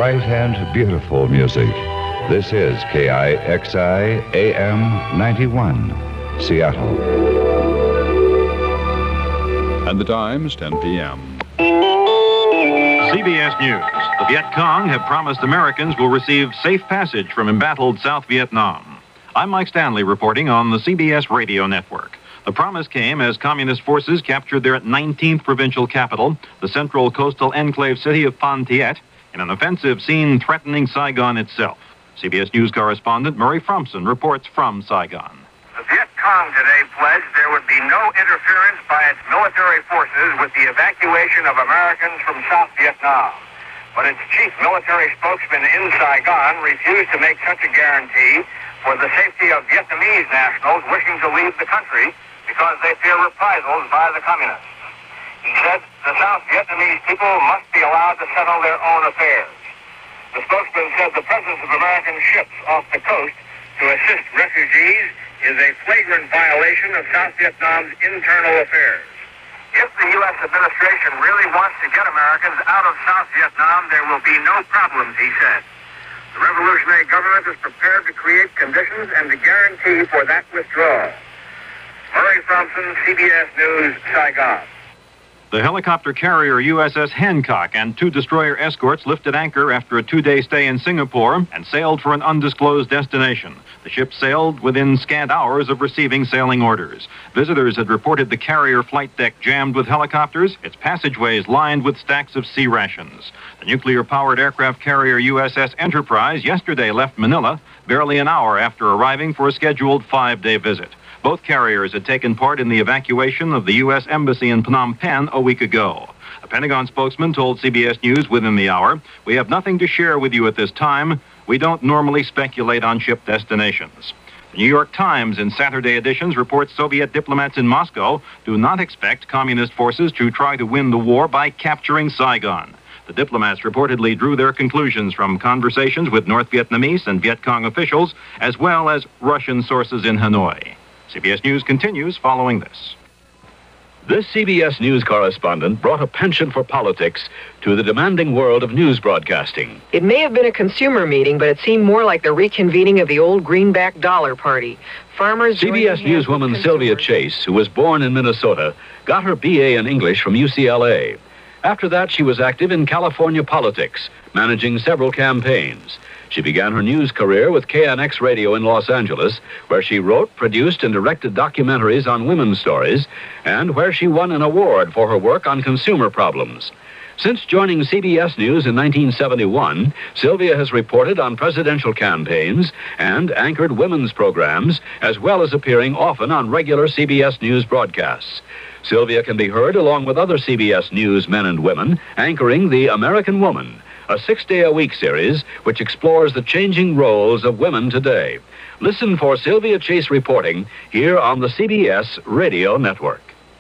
bright and beautiful music. This is KIXI AM 91, Seattle. And the time's 10 p.m. CBS News. The Viet Cong have promised Americans will receive safe passage from embattled South Vietnam. I'm Mike Stanley reporting on the CBS radio network. The promise came as communist forces captured their 19th provincial capital, the central coastal enclave city of Phan Thiet, in an offensive seen threatening Saigon itself. CBS News correspondent Murray Fromson reports from Saigon. The Viet Cong today pledged there would be no interference by its military forces with the evacuation of Americans from South Vietnam. But its chief military spokesman in Saigon refused to make such a guarantee for the safety of Vietnamese nationals wishing to leave the country because they fear reprisals by the communists. He said the South Vietnamese people must be allowed to settle their own affairs. The spokesman said the presence of American ships off the coast to assist refugees is a flagrant violation of South Vietnam's internal affairs. If the U.S. administration really wants to get Americans out of South Vietnam, there will be no problems, he said. The revolutionary government is prepared to create conditions and to guarantee for that withdrawal. Murray Fromson, CBS News, Saigon. The helicopter carrier USS Hancock and two destroyer escorts lifted anchor after a two-day stay in Singapore and sailed for an undisclosed destination. The ship sailed within scant hours of receiving sailing orders. Visitors had reported the carrier flight deck jammed with helicopters, its passageways lined with stacks of sea rations. The nuclear-powered aircraft carrier USS Enterprise yesterday left Manila barely an hour after arriving for a scheduled 5-day visit. Both carriers had taken part in the evacuation of the U.S. Embassy in Phnom Penh a week ago. A Pentagon spokesman told CBS News within the hour, "We have nothing to share with you at this time. We don't normally speculate on ship destinations." The New York Times in Saturday editions reports Soviet diplomats in Moscow do not expect communist forces to try to win the war by capturing Saigon. The diplomats reportedly drew their conclusions from conversations with North Vietnamese and Viet Cong officials, as well as Russian sources in Hanoi. CBS News continues following this. This CBS News correspondent brought a penchant for politics to the demanding world of news broadcasting. It may have been a consumer meeting, but it seemed more like the reconvening of the old greenback dollar party. Farmers. CBS Newswoman Sylvia Chase, who was born in Minnesota, got her BA in English from UCLA. After that, she was active in California politics, managing several campaigns. She began her news career with KNX Radio in Los Angeles, where she wrote, produced, and directed documentaries on women's stories, and where she won an award for her work on consumer problems. Since joining CBS News in 1971, Sylvia has reported on presidential campaigns and anchored women's programs, as well as appearing often on regular CBS News broadcasts. Sylvia can be heard along with other CBS News men and women anchoring The American Woman, a 6-day-a-week series which explores the changing roles of women today. Listen for Sylvia Chase reporting here on the CBS Radio Network.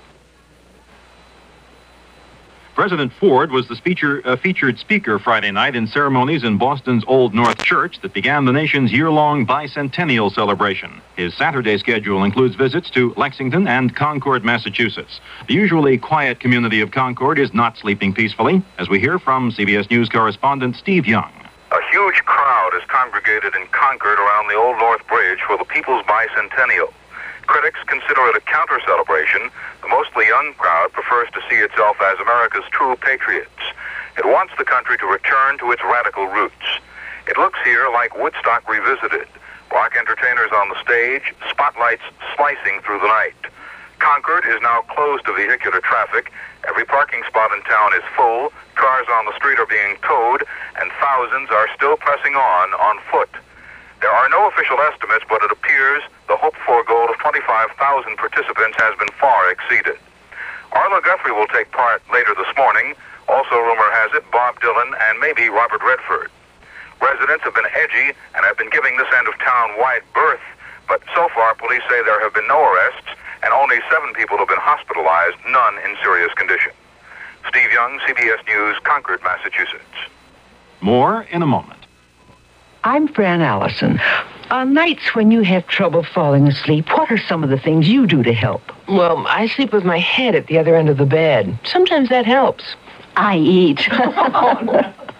President Ford was the featured speaker Friday night in ceremonies in Boston's Old North Church that began the nation's year-long bicentennial celebration. His Saturday schedule includes visits to Lexington and Concord, Massachusetts. The usually quiet community of Concord is not sleeping peacefully, as we hear from CBS News correspondent Steve Young. A huge crowd is congregated in Concord around the Old North Bridge for the People's Bicentennial. Critics consider it a counter-celebration. The mostly young crowd prefers to see itself as America's true patriots. It wants the country to return to its radical roots. It looks here like Woodstock revisited. Black entertainers on the stage, spotlights slicing through the night. Concord is now closed to vehicular traffic. Every parking spot in town is full. Cars on the street are being towed, and thousands are still pressing on foot. There are no official estimates, but it appears the hoped-for goal of 25,000 participants has been far exceeded. Arlo Guthrie will take part later this morning. Also, rumor has it, Bob Dylan and maybe Robert Redford. Residents have been edgy and have been giving this end of town wide berth, but so far police say there have been no arrests and only 7 people have been hospitalized, none in serious condition. Steve Young, CBS News, Concord, Massachusetts. More in a moment. I'm Fran Allison. On nights when you have trouble falling asleep, what are some of the things you do to help? Well, I sleep with my head at the other end of the bed. Sometimes that helps. I eat.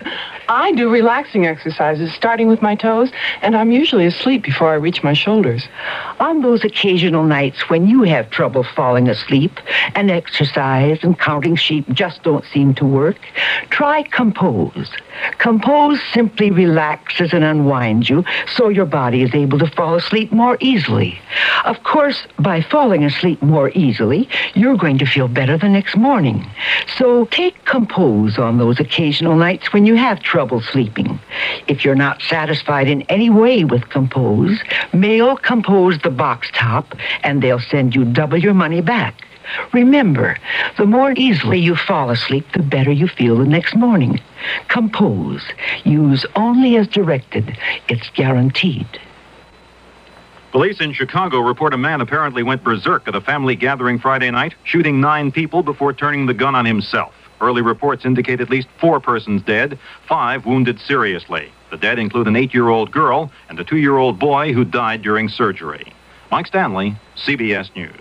I do relaxing exercises, starting with my toes, and I'm usually asleep before I reach my shoulders. On those occasional nights when you have trouble falling asleep and exercise and counting sheep just don't seem to work, try Compose. Compose simply relaxes and unwinds you so your body is able to fall asleep more easily. Of course, by falling asleep more easily, you're going to feel better the next morning. So take Compose on those occasional nights when you have trouble sleeping. If you're not satisfied in any way with Compose, mail Compose the box top and they'll send you double your money back. Remember, the more easily you fall asleep, the better you feel the next morning. Compose. Use only as directed. It's guaranteed. Police in Chicago report a man apparently went berserk at a family gathering Friday night, shooting 9 people before turning the gun on himself. Early reports indicate at least 4 persons dead, 5 wounded seriously. The dead include an 8-year-old girl and a 2-year-old boy who died during surgery. Mike Stanley, CBS News.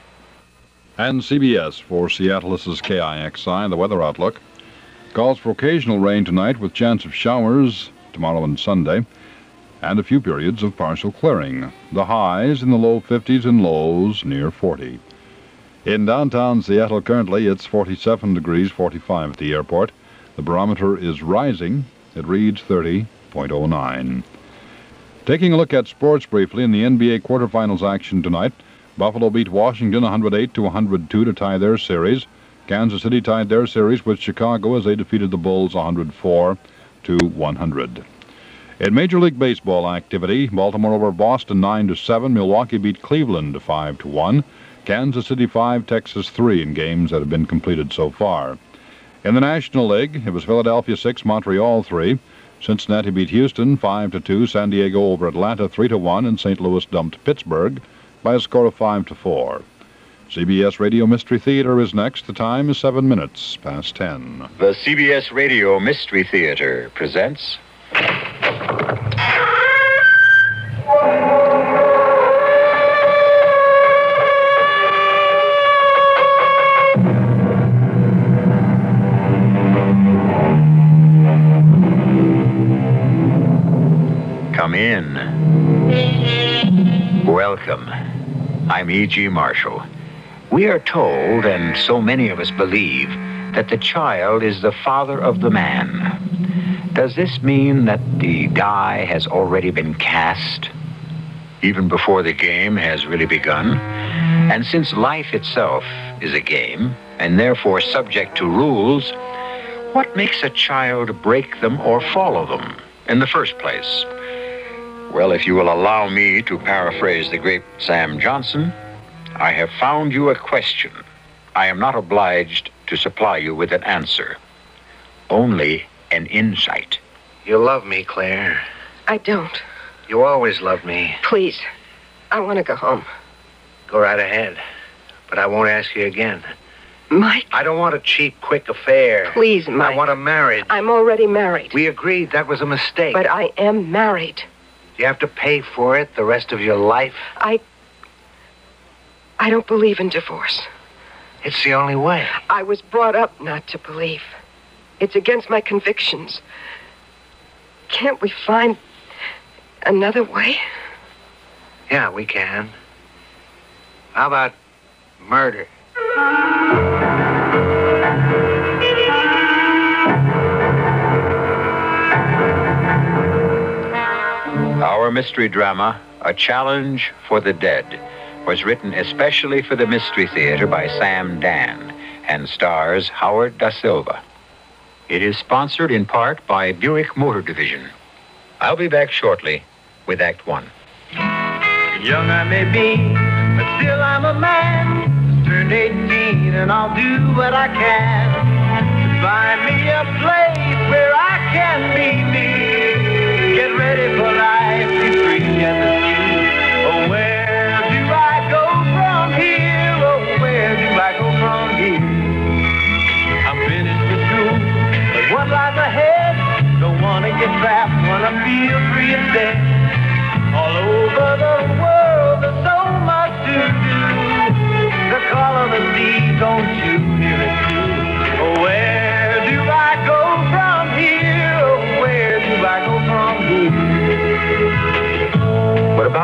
And CBS for Seattle, this is KIXI, the weather outlook. Calls for occasional rain tonight with chance of showers tomorrow and Sunday, and a few periods of partial clearing. The highs in the low 50s and lows near 40. In downtown Seattle currently it's 47 degrees, 45 at the airport. The barometer is rising. It reads 30.09. Taking a look at sports briefly in the NBA quarterfinals action tonight, Buffalo beat Washington 108-102 to tie their series. Kansas City tied their series with Chicago as they defeated the Bulls 104-100. In Major League Baseball activity, Baltimore over Boston 9-7. Milwaukee beat Cleveland 5-1. Kansas City 5, Texas 3 in games that have been completed so far. In the National League, it was Philadelphia 6, Montreal 3. Cincinnati beat Houston 5-2. San Diego over Atlanta 3-1, and St. Louis dumped Pittsburgh by a score of 5-4. CBS Radio Mystery Theater is next. The time is 7 minutes past 10. The CBS Radio Mystery Theater presents... Come in. Welcome. I'm E.G. Marshall. We are told, and so many of us believe, that the child is the father of the man. Does this mean that the die has already been cast, even before the game has really begun? And since life itself is a game, and therefore subject to rules, what makes a child break them or follow them in the first place? Well, if you will allow me to paraphrase the great Sam Johnson, I have found you a question. I am not obliged to supply you with an answer, only an insight. You love me, Claire. I don't. You always loved me. Please, I want to go home. Go right ahead, but I won't ask you again. Mike. I don't want a cheap, quick affair. Please, Mike. I want a marriage. I'm already married. We agreed that was a mistake. But I am married. You have to pay for it the rest of your life? I don't believe in divorce. It's the only way. I was brought up not to believe. It's against my convictions. Can't we find another way? Yeah, we can. How about murder? Our mystery drama, A Challenge for the Dead, was written especially for the Mystery Theater by Sam Dan and stars Howard Da Silva. It is sponsored in part by Buick Motor Division. I'll be back shortly with Act One. Young I may be, but still I'm a man. Turned 18 and I'll do what I can to find me a place where I can be me. Get ready for life, be free and the new. Oh, where do I go from here? Oh, where do I go from here? I'm finished with school, but what lies ahead? Don't want to get trapped, want to feel free instead. All over the world, there's so much to do. The call of the sea, don't you hear it too? Oh, where do I go from here? Oh,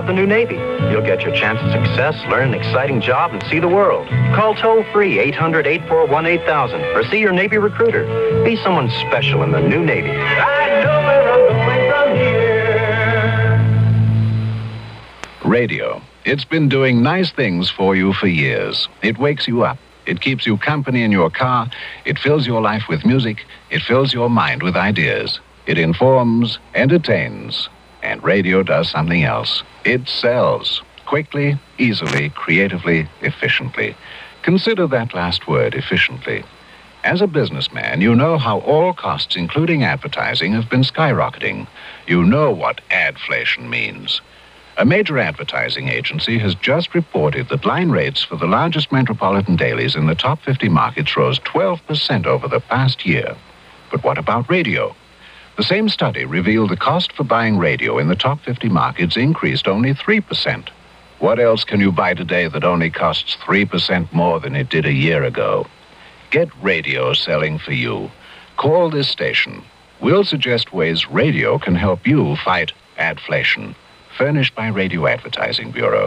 about the new Navy. You'll get your chance at success, learn an exciting job, and see the world. Call toll-free 800-841-8000 or see your Navy recruiter. Be someone special in the new Navy. I know where I'm going from here. Radio. It's been doing nice things for you for years. It wakes you up. It keeps you company in your car. It fills your life with music. It fills your mind with ideas. It informs, entertains. And radio does something else. It sells. Quickly, easily, creatively, efficiently. Consider that last word, efficiently. As a businessman, you know how all costs, including advertising, have been skyrocketing. You know what adflation means. A major advertising agency has just reported that line rates for the largest metropolitan dailies in the top 50 markets rose 12% over the past year. But what about radio? The same study revealed the cost for buying radio in the top 50 markets increased only 3%. What else can you buy today that only costs 3% more than it did a year ago? Get radio selling for you. Call this station. We'll suggest ways radio can help you fight adflation. Furnished by Radio Advertising Bureau.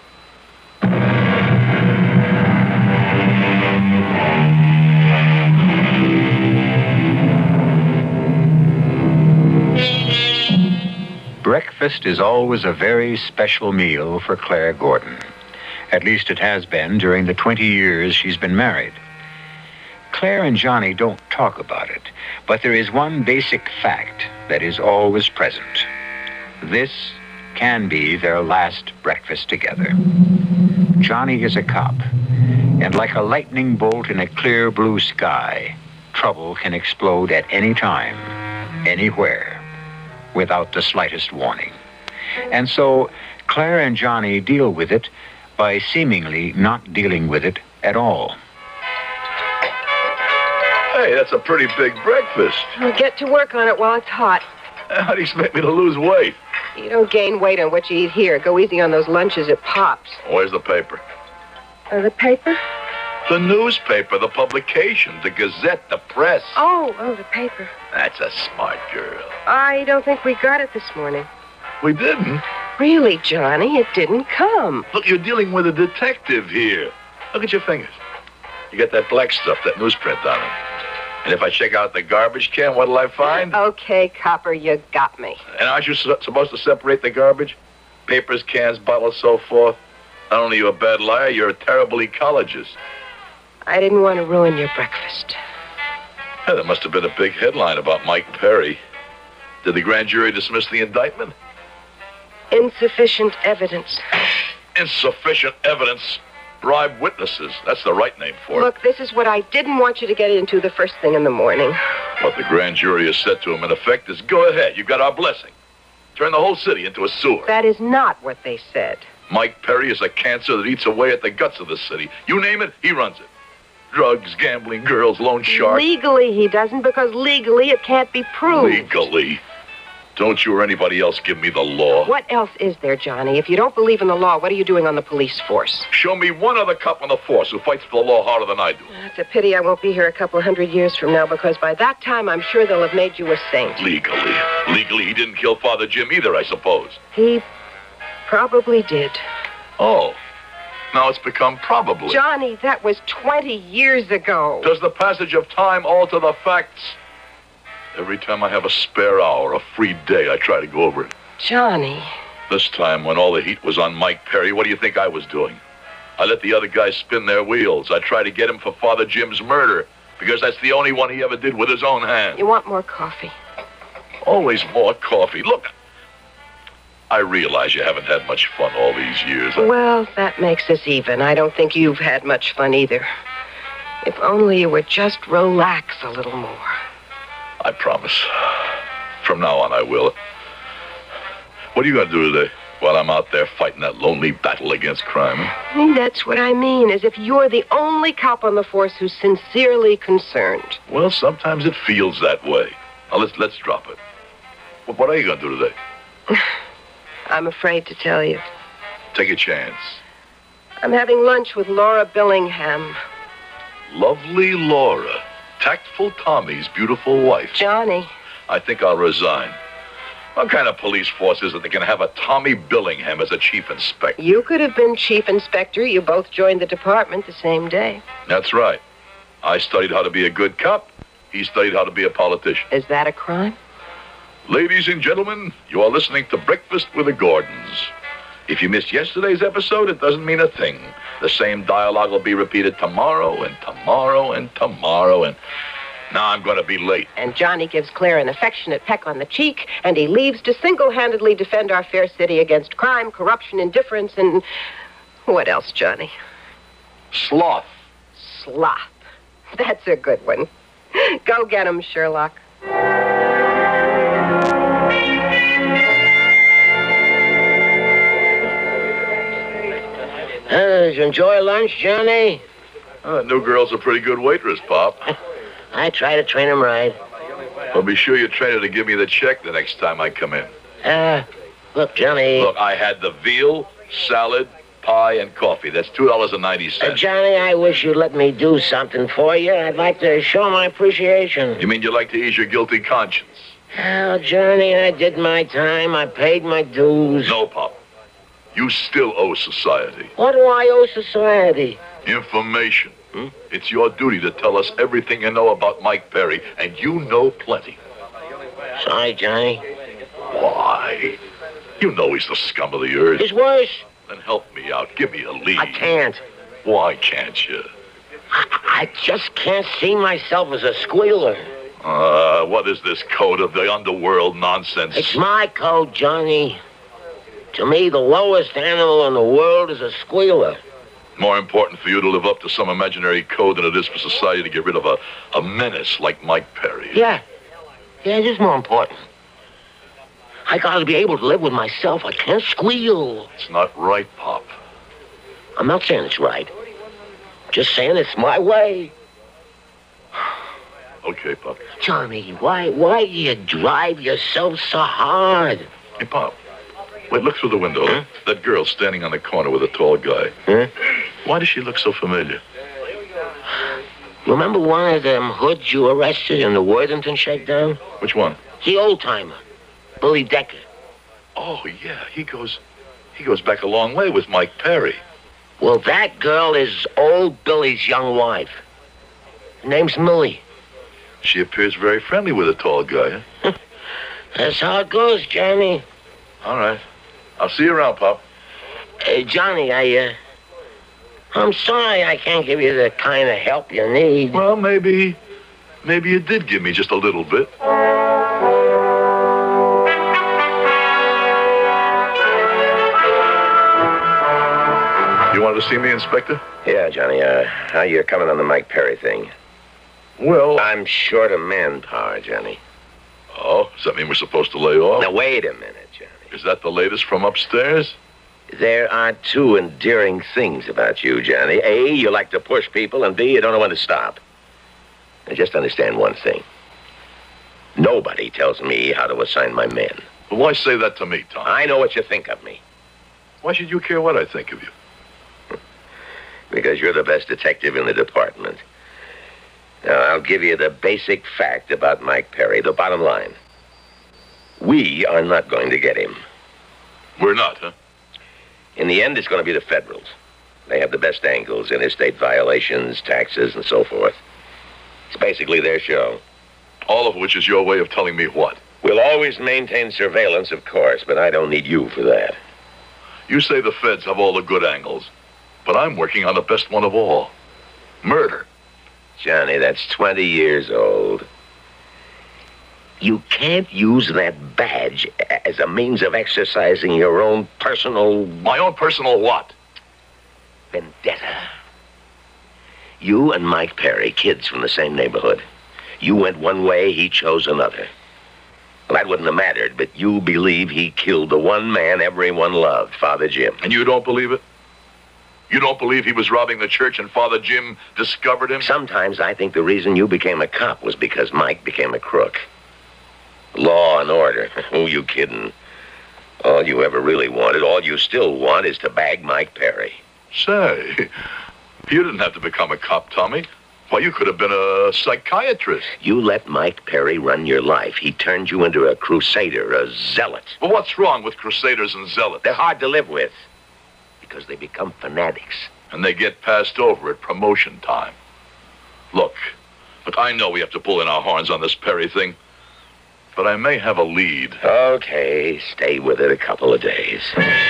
Breakfast is always a very special meal for Claire Gordon. At least it has been during the 20 years she's been married. Claire and Johnny don't talk about it, but there is one basic fact that is always present. This can be their last breakfast together. Johnny is a cop, and like a lightning bolt in a clear blue sky, trouble can explode at any time, anywhere, without the slightest warning. And so Claire and Johnny deal with it by seemingly not dealing with it at all. Hey, that's a pretty big breakfast. I'll get to work on it while it's hot. How do you expect me to lose weight? You don't gain weight on what you eat here. Go easy on those lunches at Pop's. Where's the paper? The paper? The newspaper, the publication, the Gazette, the press. Oh, the paper. That's a smart girl. I don't think we got it this morning. We didn't? Really, Johnny, it didn't come. Look, you're dealing with a detective here. Look at your fingers. You got that black stuff, that newsprint on it. And if I check out the garbage can, what'll I find? Okay, copper, you got me. And aren't you supposed to separate the garbage? Papers, cans, bottles, so forth. Not only are you a bad liar, you're a terrible ecologist. I didn't want to ruin your breakfast. Yeah, there must have been a big headline about Mike Perry. Did the grand jury dismiss the indictment? Insufficient evidence. Insufficient evidence? Bribe witnesses. That's the right name for it. Look, this is what I didn't want you to get into the first thing in the morning. What the grand jury has said to him, in effect, is go ahead. You've got our blessing. Turn the whole city into a sewer. That is not what they said. Mike Perry is a cancer that eats away at the guts of the city. You name it, he runs it. Drugs, gambling, girls, loan sharks. Legally he doesn't, because legally it can't be proved. Legally? Don't you or anybody else give me the law. What else is there, Johnny? If you don't believe in the law, what are you doing on the police force? Show me one other cop on the force who fights for the law harder than I do. It's a pity I won't be here a couple of 100 years from now, because by that time I'm sure they'll have made you a saint. Legally? Legally he didn't kill Father Jim either, I suppose. He probably did. Oh. Now it's become probably. Johnny, that was 20 years ago. Does the passage of time alter the facts? Every time I have a spare hour, a free day, I try to go over it. Johnny. This time, when all the heat was on Mike Perry, what do you think I was doing? I let the other guys spin their wheels. I tried to get him for Father Jim's murder, because that's the only one he ever did with his own hands. You want more coffee? Always more coffee. Look, I realize you haven't had much fun all these years. Well, that makes us even. I don't think you've had much fun either. If only you would just relax a little more. I promise. From now on, I will. What are you going to do today while I'm out there fighting that lonely battle against crime? That's what I mean, as if you're the only cop on the force who's sincerely concerned. Well, sometimes it feels that way. Now, let's drop it. What are you going to do today? I'm afraid to tell you. Take a chance. I'm having lunch with Laura Billingham. Lovely Laura. Tactful Tommy's beautiful wife. Johnny. I think I'll resign. What kind of police force is it that can have a Tommy Billingham as a chief inspector? You could have been chief inspector. You both joined the department the same day. That's right. I studied how to be a good cop. He studied how to be a politician. Is that a crime? Ladies and gentlemen, you are listening to Breakfast with the Gordons. If you missed yesterday's episode, it doesn't mean a thing. The same dialogue will be repeated tomorrow and tomorrow and tomorrow, and now I'm going to be late. And Johnny gives Claire an affectionate peck on the cheek, and he leaves to single-handedly defend our fair city against crime, corruption, indifference, and... what else, Johnny? Sloth. Sloth. That's a good one. Go get him, Sherlock. Did you enjoy lunch, Johnny? That new girl's a pretty good waitress, Pop. I try to train him right. Well, be sure you train her to give me the check the next time I come in. Look, Johnny. Look, I had the veal, salad, pie, and coffee. That's $2.90. Johnny, I wish you'd let me do something for you. I'd like to show my appreciation. You mean you'd like to ease your guilty conscience? Oh, Johnny, I did my time. I paid my dues. No, Pop. You still owe society. What do I owe society? Information. It's your duty to tell us everything you know about Mike Perry, and you know plenty. Sorry, Johnny. Why? You know he's the scum of the earth. He's worse. Then help me out. Give me a lead. I can't. Why can't you? I just can't see myself as a squealer. What is this code of the underworld nonsense? It's my code, Johnny. To me, the lowest animal in the world is a squealer. More important for you to live up to some imaginary code than it is for society to get rid of a menace like Mike Perry. Yeah, it is more important. I gotta be able to live with myself. I can't squeal. It's not right, Pop. I'm not saying it's right. Just saying it's my way. Okay, Pop. Johnny, why do you drive yourself so hard? Hey, Pop. Wait, look through the window. Huh? That girl standing on the corner with a tall guy. Huh? Why does she look so familiar? Remember one of them hoods you arrested in the Worthington shakedown? Which one? The old-timer, Billy Decker. Oh, yeah, he goes back a long way with Mike Perry. Well, that girl is old Billy's young wife. Her name's Millie. She appears very friendly with a tall guy, huh? That's how it goes, Johnny. All right. I'll see you around, Pop. Johnny, I'm sorry I can't give you the kind of help you need. Well, maybe you did give me just a little bit. You wanted to see me, Inspector? Yeah, Johnny. How you coming on the Mike Perry thing? Well, I'm short of manpower, Johnny. Oh, does that mean we're supposed to lay off? Now, wait a minute, Johnny. Is that the latest from upstairs? There are two endearing things about you, Johnny. A, you like to push people, and B, you don't know when to stop. Now, just understand one thing. Nobody tells me how to assign my men. Well, why say that to me, Tom? I know what you think of me. Why should you care what I think of you? Because you're the best detective in the department. Now, I'll give you the basic fact about Mike Perry, the bottom line. We are not going to get him. We're not, huh? In the end, it's going to be the Federals. They have the best angles, interstate violations, taxes, and so forth. It's basically their show. All of which is your way of telling me what? We'll always maintain surveillance, of course, but I don't need you for that. You say the feds have all the good angles, but I'm working on the best one of all. Murder. Johnny, that's 20 years old. You can't use that badge as a means of exercising your own personal... My own personal what? Vendetta. You and Mike Perry, kids from the same neighborhood. You went one way, he chose another. Well, that wouldn't have mattered, but you believe he killed the one man everyone loved, Father Jim. And you don't believe it? You don't believe he was robbing the church and Father Jim discovered him? Sometimes I think the reason you became a cop was because Mike became a crook. Law and order. Who you kidding? All you ever really wanted, all you still want, is to bag Mike Perry. Say, you didn't have to become a cop, Tommy. Why, you could have been a psychiatrist. You let Mike Perry run your life. He turned you into a crusader, a zealot. Well, what's wrong with crusaders and zealots? They're hard to live with because they become fanatics. And they get passed over at promotion time. Look, I know we have to pull in our horns on this Perry thing, but I may have a lead. Okay, stay with it a couple of days.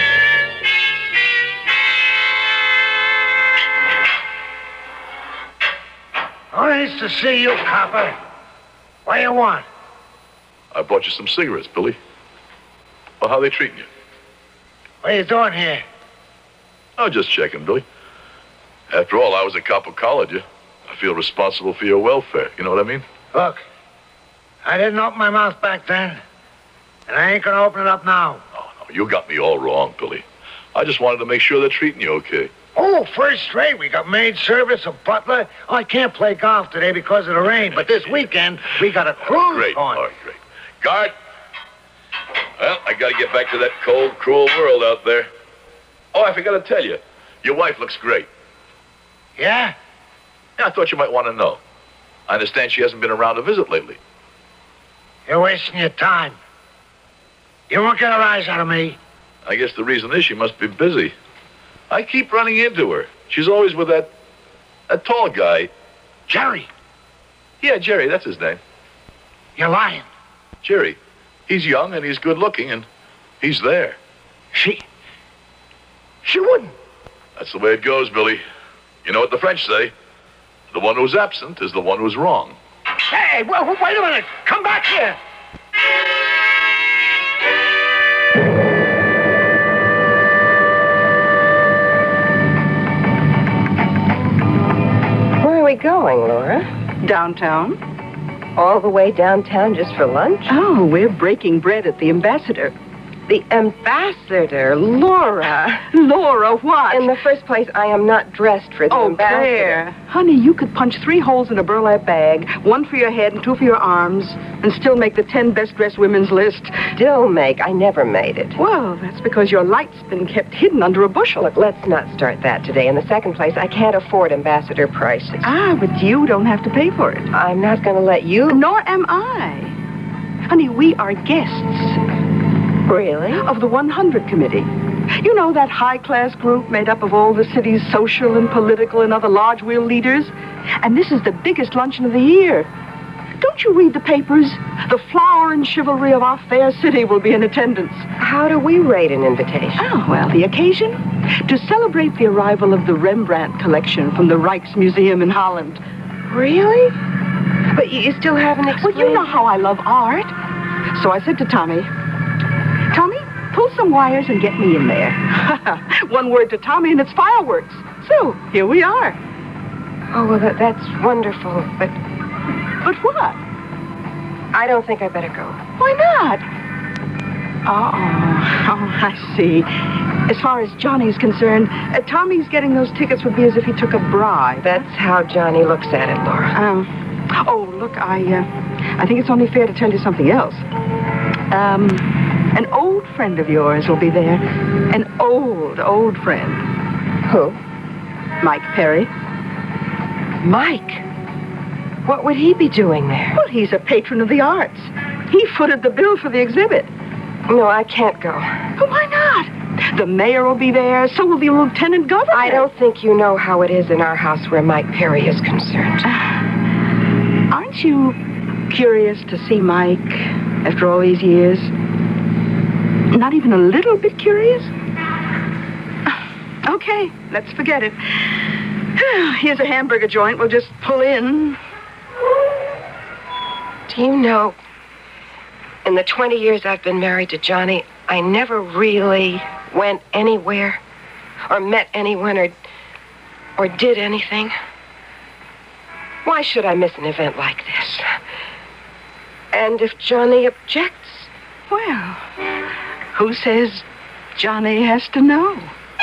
Nice to see you, copper. What do you want? I bought you some cigarettes, Billy. Well, how they treating you? What are you doing here? I was just checking, Billy. After all, I was a cop who collared you. I feel responsible for your welfare. You know what I mean? Look, I didn't open my mouth back then, and I ain't gonna open it up now. No, you got me all wrong, Billy. I just wanted to make sure they're treating you okay. Oh, first rate. We got maid service, a butler. Oh, I can't play golf today because of the rain, but this weekend we got a cruise Great, on. all right, great. Guard. Well, I got to get back to that cold, cruel world out there. Oh, I forgot to tell you. Your wife looks great. Yeah? Yeah, I thought you might want to know. I understand she hasn't been around to visit lately. You're wasting your time. You won't get a rise out of me. I guess the reason is she must be busy. I keep running into her. She's always with that tall guy. Jerry. Yeah, Jerry, that's his name. You're lying. Jerry. He's young and he's good looking and he's there. She wouldn't. That's the way it goes, Billy. You know what the French say? The one who's absent is the one who's wrong. Hey, wait a minute. Come back here. Where are we going, Laura? Downtown. All the way downtown just for lunch? Oh, we're breaking bread at the Ambassador. The Ambassador, Laura. Laura, what? In the first place, I am not dressed for the Ambassador. Claire. Honey, you could punch 3 holes in a burlap bag, 1 for your head and 2 for your arms, and still make the 10 best-dressed women's list. Still make? I never made it. Well, that's because your light's been kept hidden under a bushel. Look, let's not start that today. In the second place, I can't afford Ambassador prices. Ah, but you don't have to pay for it. I'm not going to let you. Nor am I. Honey, we are guests. Really? Of the 100 Committee. You know, that high-class group made up of all the city's social and political and other large-wheel leaders? And this is the biggest luncheon of the year. Don't you read the papers? The flower and chivalry of our fair city will be in attendance. How do we rate an invitation? Oh, well, the occasion? To celebrate the arrival of the Rembrandt collection from the Rijksmuseum in Holland. Really? But you still haven't explained... Well, you know how I love art. So I said to Tommy, Tommy, pull some wires and get me in there. 1 word to Tommy and it's fireworks. So, here we are. Oh, well, that's wonderful, but... But what? I don't think I better go. Why not? Oh, I see. As far as Johnny's concerned, Tommy's getting those tickets would be as if he took a bribe. That's how Johnny looks at it, Laura. Oh, look, I think it's only fair to tell you something else. An old friend of yours will be there. An old friend. Who? Mike Perry. Mike? What would he be doing there? Well, he's a patron of the arts. He footed the bill for the exhibit. No, I can't go. Well, why not? The mayor will be there, so will the lieutenant governor. I don't think you know how it is in our house where Mike Perry is concerned. Aren't you curious to see Mike after all these years? Not even a little bit curious? Okay, let's forget it. Here's a hamburger joint. We'll just pull in. Do you know, in the 20 years I've been married to Johnny, I never really went anywhere or met anyone or did anything. Why should I miss an event like this? And if Johnny objects? Well, who says Johnny has to know?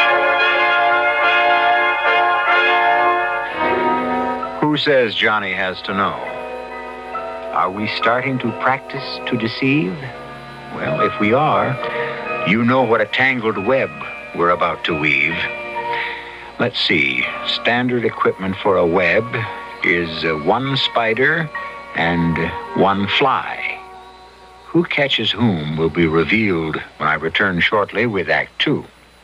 Who says Johnny has to know? Are we starting to practice to deceive? Well, if we are, you know what a tangled web we're about to weave. Let's see. Standard equipment for a web is one spider and one fly. Who catches whom will be revealed when I return shortly with Act 2.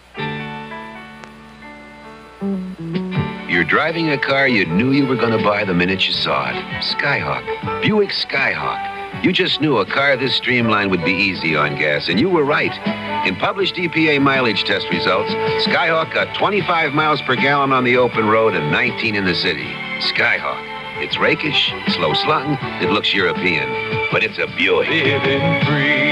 You're driving a car you knew you were going to buy the minute you saw it. Skyhawk. Buick Skyhawk. You just knew a car this streamlined would be easy on gas, and you were right. In published EPA mileage test results, Skyhawk got 25 miles per gallon on the open road and 19 in the city. Skyhawk. It's rakish, slow-slung, it looks European, but it's a Buick. Living free.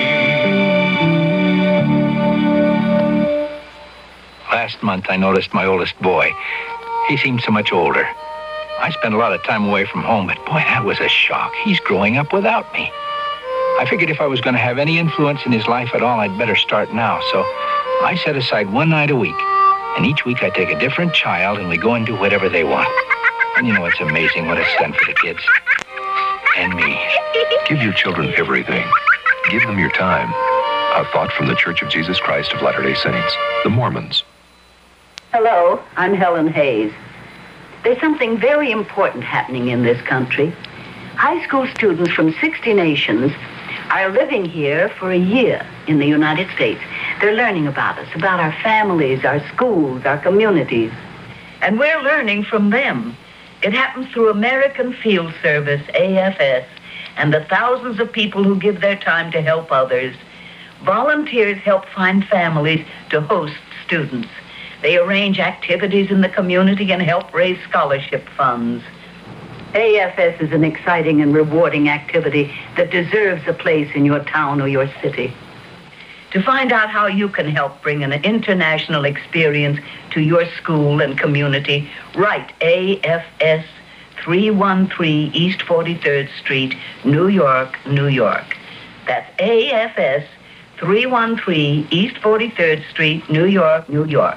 Last month, I noticed my oldest boy. He seemed so much older. I spent a lot of time away from home, but boy, that was a shock. He's growing up without me. I figured if I was going to have any influence in his life at all, I'd better start now. So I set aside one night a week, and each week I take a different child and we go and do whatever they want. And you know, it's amazing what it's done for the kids. And me. Give your children everything. Give them your time. A thought from the Church of Jesus Christ of Latter-day Saints, the Mormons. Hello, I'm Helen Hayes. There's something very important happening in this country. High school students from 60 nations are living here for a year in the United States. They're learning about us, about our families, our schools, our communities. And we're learning from them. It happens through American Field Service, AFS, and the thousands of people who give their time to help others. Volunteers help find families to host students. They arrange activities in the community and help raise scholarship funds. AFS is an exciting and rewarding activity that deserves a place in your town or your city. To find out how you can help bring an international experience to your school and community, write AFS 313 East 43rd Street, New York, New York. That's AFS 313 East 43rd Street, New York, New York.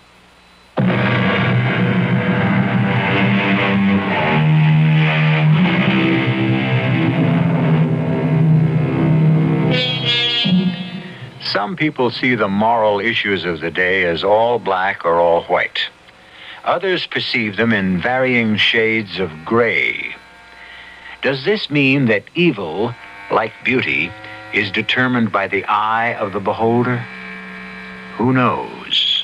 Some people see the moral issues of the day as all black or all white. Others perceive them in varying shades of gray. Does this mean that evil, like beauty, is determined by the eye of the beholder? Who knows?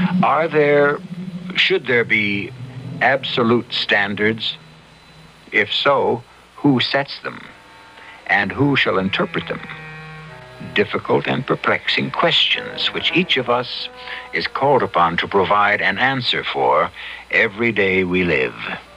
Should there be absolute standards? If so, who sets them? And who shall interpret them? Difficult and perplexing questions which each of us is called upon to provide an answer for every day we live.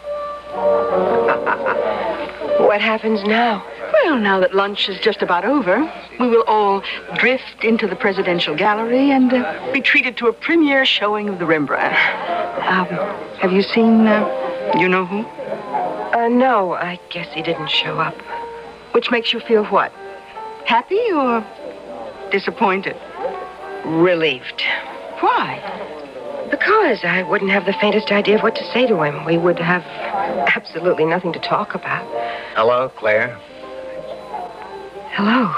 What happens now? Well, now that lunch is just about over, we will all drift into the presidential gallery and be treated to a premiere showing of the Rembrandt. Have you seen, you know who? No, I guess he didn't show up. Which makes you feel what? Happy or disappointed? Relieved. Why? Because I wouldn't have the faintest idea of what to say to him. We would have absolutely nothing to talk about. Hello, Claire. Hello.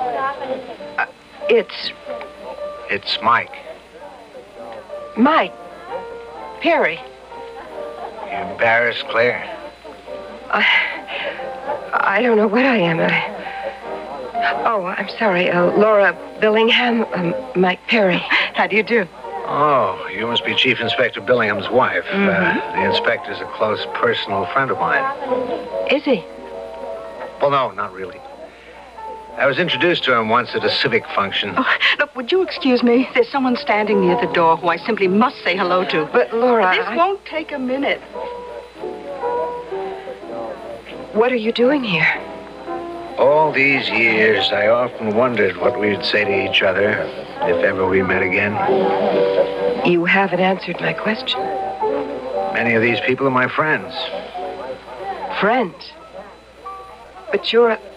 It's Mike. Mike. Perry. You embarrassed, Claire? I don't know what I am. Oh, I'm sorry. Laura Billingham, Mike Perry. How do you do? Oh, you must be Chief Inspector Billingham's wife. Mm-hmm. The inspector's a close personal friend of mine. Is he? Well, no, not really. I was introduced to him once at a civic function. Oh, look, would you excuse me? There's someone standing near the door who I simply must say hello to. But, Laura, This won't take a minute. What are you doing here? All these years, I often wondered what we'd say to each other if ever we met again. You haven't answered my question. Many of these people are my friends. Friends? But you're a...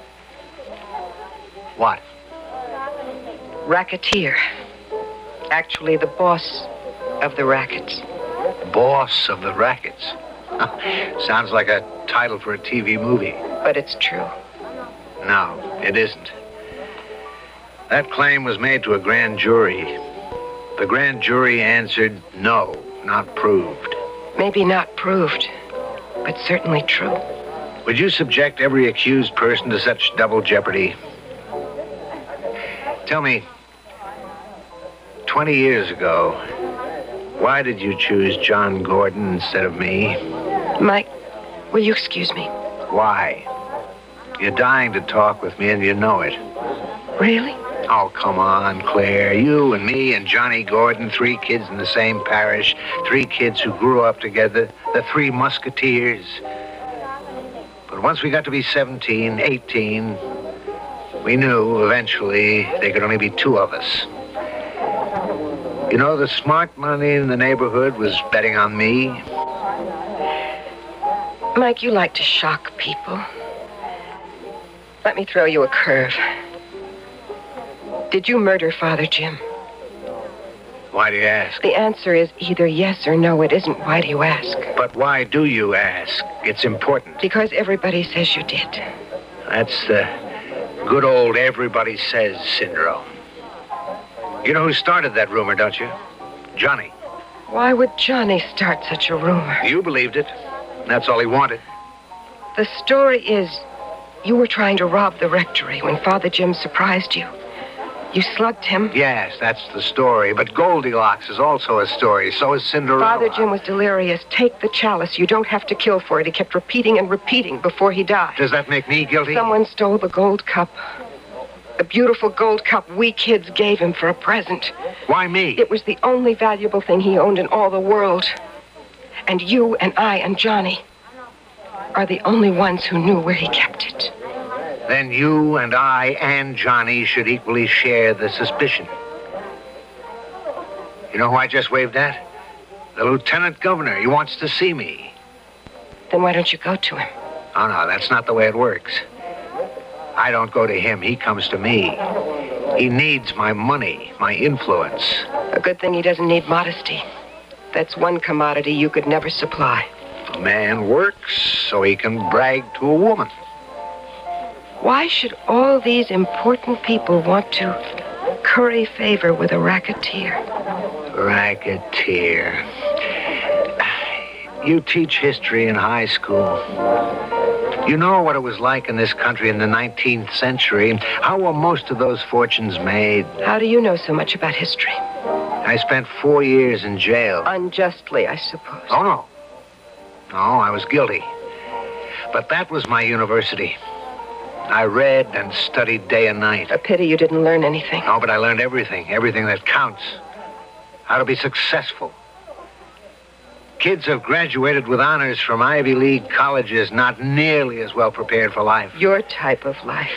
What? Racketeer. Actually, the boss of the rackets. Boss of the rackets? Sounds like a title for a TV movie. But it's true. No, it isn't. That claim was made to a grand jury. The grand jury answered no, not proved. Maybe not proved, but certainly true. Would you subject every accused person to such double jeopardy? Tell me, 20 years ago, why did you choose John Gordon instead of me? Mike, will you excuse me? Why? You're dying to talk with me, and you know it. Really? Oh, come on, Claire. You and me and Johnny Gordon, 3 kids in the same parish, 3 kids who grew up together, the 3 Musketeers. But once we got to be 17, 18, we knew eventually there could only be 2 of us. You know, the smart money in the neighborhood was betting on me. Mike, you like to shock people. Let me throw you a curve. Did you murder Father Jim? Why do you ask? The answer is either yes or no. It isn't why do you ask? But why do you ask? It's important. Because everybody says you did. That's the good old everybody says syndrome. You know who started that rumor, don't you? Johnny. Why would Johnny start such a rumor? You believed it. That's all he wanted. The story is you were trying to rob the rectory when Father Jim surprised you. You slugged him. Yes, that's the story. But Goldilocks is also a story. So is Cinderella. Father Jim was delirious. Take the chalice. You don't have to kill for it. He kept repeating and repeating before he died. Does that make me guilty? Someone stole the gold cup. The beautiful gold cup we kids gave him for a present. Why me? It was the only valuable thing he owned in all the world. And you and I and Johnny are the only ones who knew where he kept it. Then you and I and Johnny should equally share the suspicion. You know who I just waved at? The lieutenant governor. He wants to see me. Then why don't you go to him? Oh, no, that's not the way it works. I don't go to him. He comes to me. He needs my money, my influence. A good thing he doesn't need modesty. That's one commodity you could never supply. A man works so he can brag to a woman. Why should all these important people want to curry favor with a racketeer? Racketeer. You teach history in high school. You know what it was like in this country in the 19th century. How were most of those fortunes made? How do you know so much about history? I spent 4 years in jail. Unjustly, I suppose. Oh, no. No, I was guilty. But that was my university. I read and studied day and night. A pity you didn't learn anything. No, but I learned everything. Everything that counts. How to be successful. Kids have graduated with honors from Ivy League colleges, not nearly as well prepared for life. Your type of life.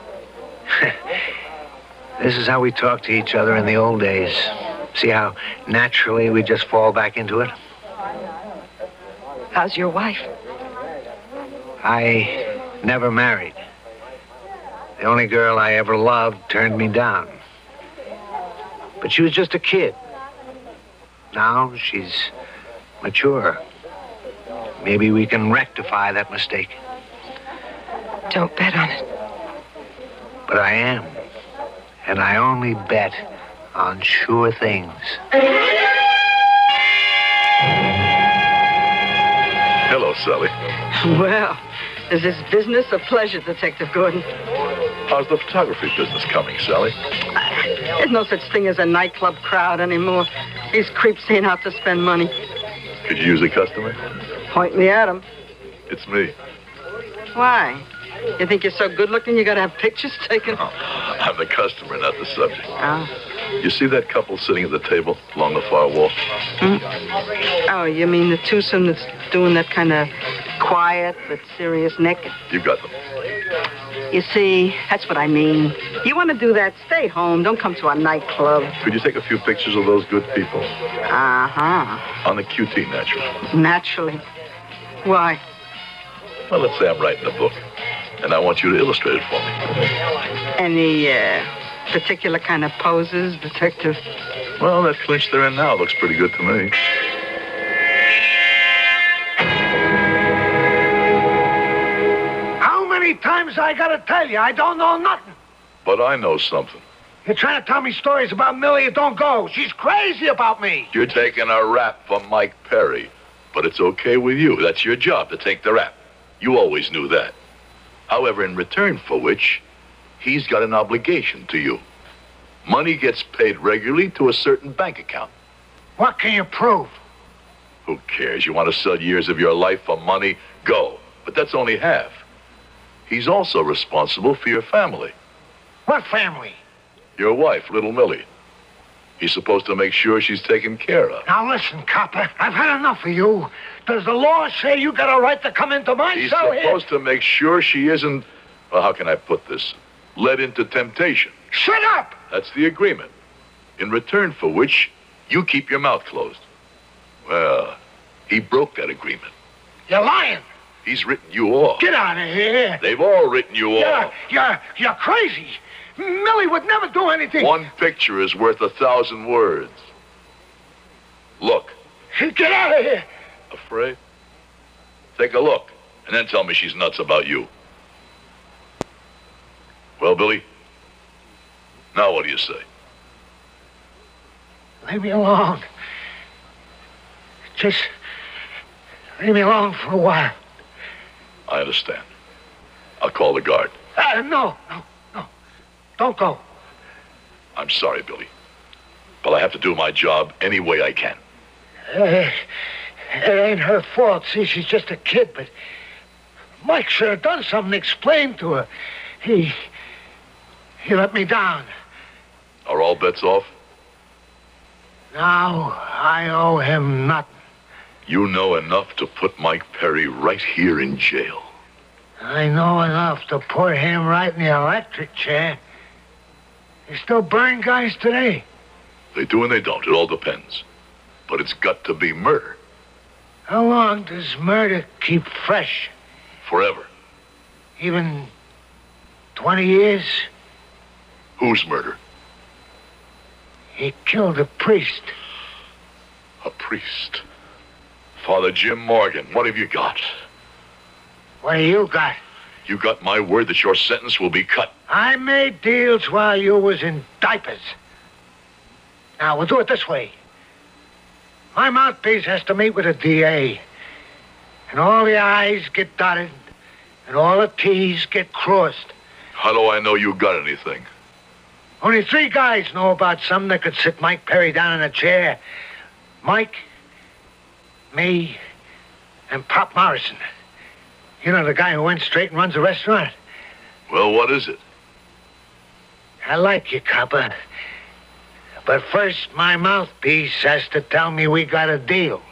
This is how we talked to each other in the old days. See how naturally we just fall back into it? How's your wife? I never married. The only girl I ever loved turned me down. But she was just a kid. Now she's mature. Maybe we can rectify that mistake. Don't bet on it. But I am. And I only bet on sure things. Hello, Sally. Well, is this business a pleasure, Detective Gordon? How's the photography business coming, Sally? There's no such thing as a nightclub crowd anymore. These creeps ain't out to spend money. Could you use a customer? Point me at 'em. It's me. Why? You think you're so good-looking you gotta have pictures taken? Oh, I'm the customer, not the subject. Oh. You see that couple sitting at the table along the far wall? Hmm? Oh, you mean the twosome that's doing that kind of quiet but serious naked? You got them. You see, that's what I mean. You want to do that, stay home. Don't come to our nightclub. Could you take a few pictures of those good people? Uh-huh. On the QT, naturally. Naturally. Why? Well, let's say I'm writing a book, and I want you to illustrate it for me. Any, particular kind of poses, Detective? Well, that clinch they're in now looks pretty good to me. How many times I gotta tell you? I don't know nothing. But I know something. You're trying to tell me stories about Millie. You don't go. She's crazy about me. You're taking a rap from Mike Perry. But it's okay with you. That's your job, to take the rap. You always knew that. However, in return for which, he's got an obligation to you. Money gets paid regularly to a certain bank account. What can you prove? Who cares? You want to sell years of your life for money? Go. But that's only half. He's also responsible for your family. What family? Your wife, little Millie. He's supposed to make sure she's taken care of. Now listen, copper, I've had enough of you. Does the law say you got a right to come into my He's cell here? supposed to make sure she isn't, well, how can I put this? Led into temptation. Shut up! That's the agreement. In return for which, you keep your mouth closed. Well, he broke that agreement. You're lying. He's written you off. Get out of here. They've all written you off. You're crazy. Millie would never do anything. One picture is worth 1,000 words. Look. Get out of here. Afraid? Take a look, and then tell me she's nuts about you. Well, Billy, now what do you say? Leave me alone. Just leave me alone for a while. I understand. I'll call the guard. No. Don't go. I'm sorry, Billy. But I have to do my job any way I can. It ain't her fault. See, she's just a kid, but Mike should have done something to explain to her. He let me down. Are all bets off? Now I owe him nothing. You know enough to put Mike Perry right here in jail. I know enough to put him right in the electric chair. They still burn guys today. They do and they don't. It all depends. But it's got to be murder. How long does murder keep fresh? Forever. Even 20 years? Whose murder? He killed a priest. A priest? Father Jim Morgan, what have you got? What do you got? You got my word that your sentence will be cut. I made deals while you was in diapers. Now, we'll do it this way. My mouthpiece has to meet with a DA. And all the I's get dotted, and all the T's get crossed. How do I know you got anything? Only 3 guys know about something that could sit Mike Perry down in a chair. Mike, me, and Pop Morrison. You know, the guy who went straight and runs a restaurant? Well, what is it? I like you, copper. But first, my mouthpiece has to tell me we got a deal.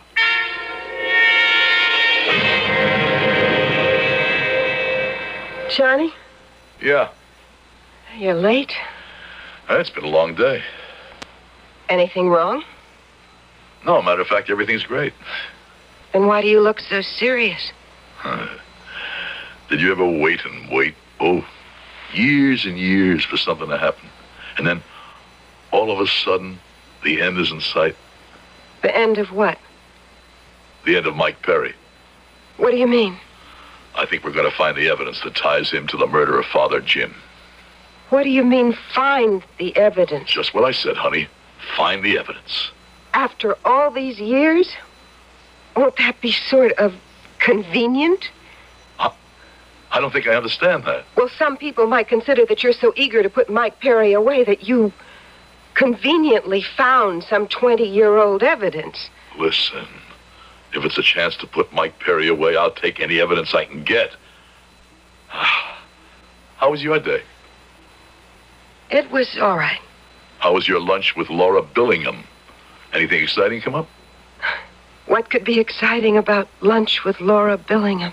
Johnny? Yeah. You're late. It's been a long day. Anything wrong? No, matter of fact, everything's great. Then why do you look so serious? Did you ever wait and wait? Oh, years and years for something to happen. And then, all of a sudden, the end is in sight. The end of what? The end of Mike Perry. What do you mean? I think we're going to find the evidence that ties him to the murder of Father Jim. What do you mean, find the evidence? Just what I said, honey. Find the evidence. After all these years? Won't that be sort of convenient? I don't think I understand that. Well, some people might consider that you're so eager to put Mike Perry away that you conveniently found some 20-year-old evidence. Listen, if it's a chance to put Mike Perry away, I'll take any evidence I can get. How was your day? It was all right. How was your lunch with Laura Billingham? Anything exciting come up? What could be exciting about lunch with Laura Billingham?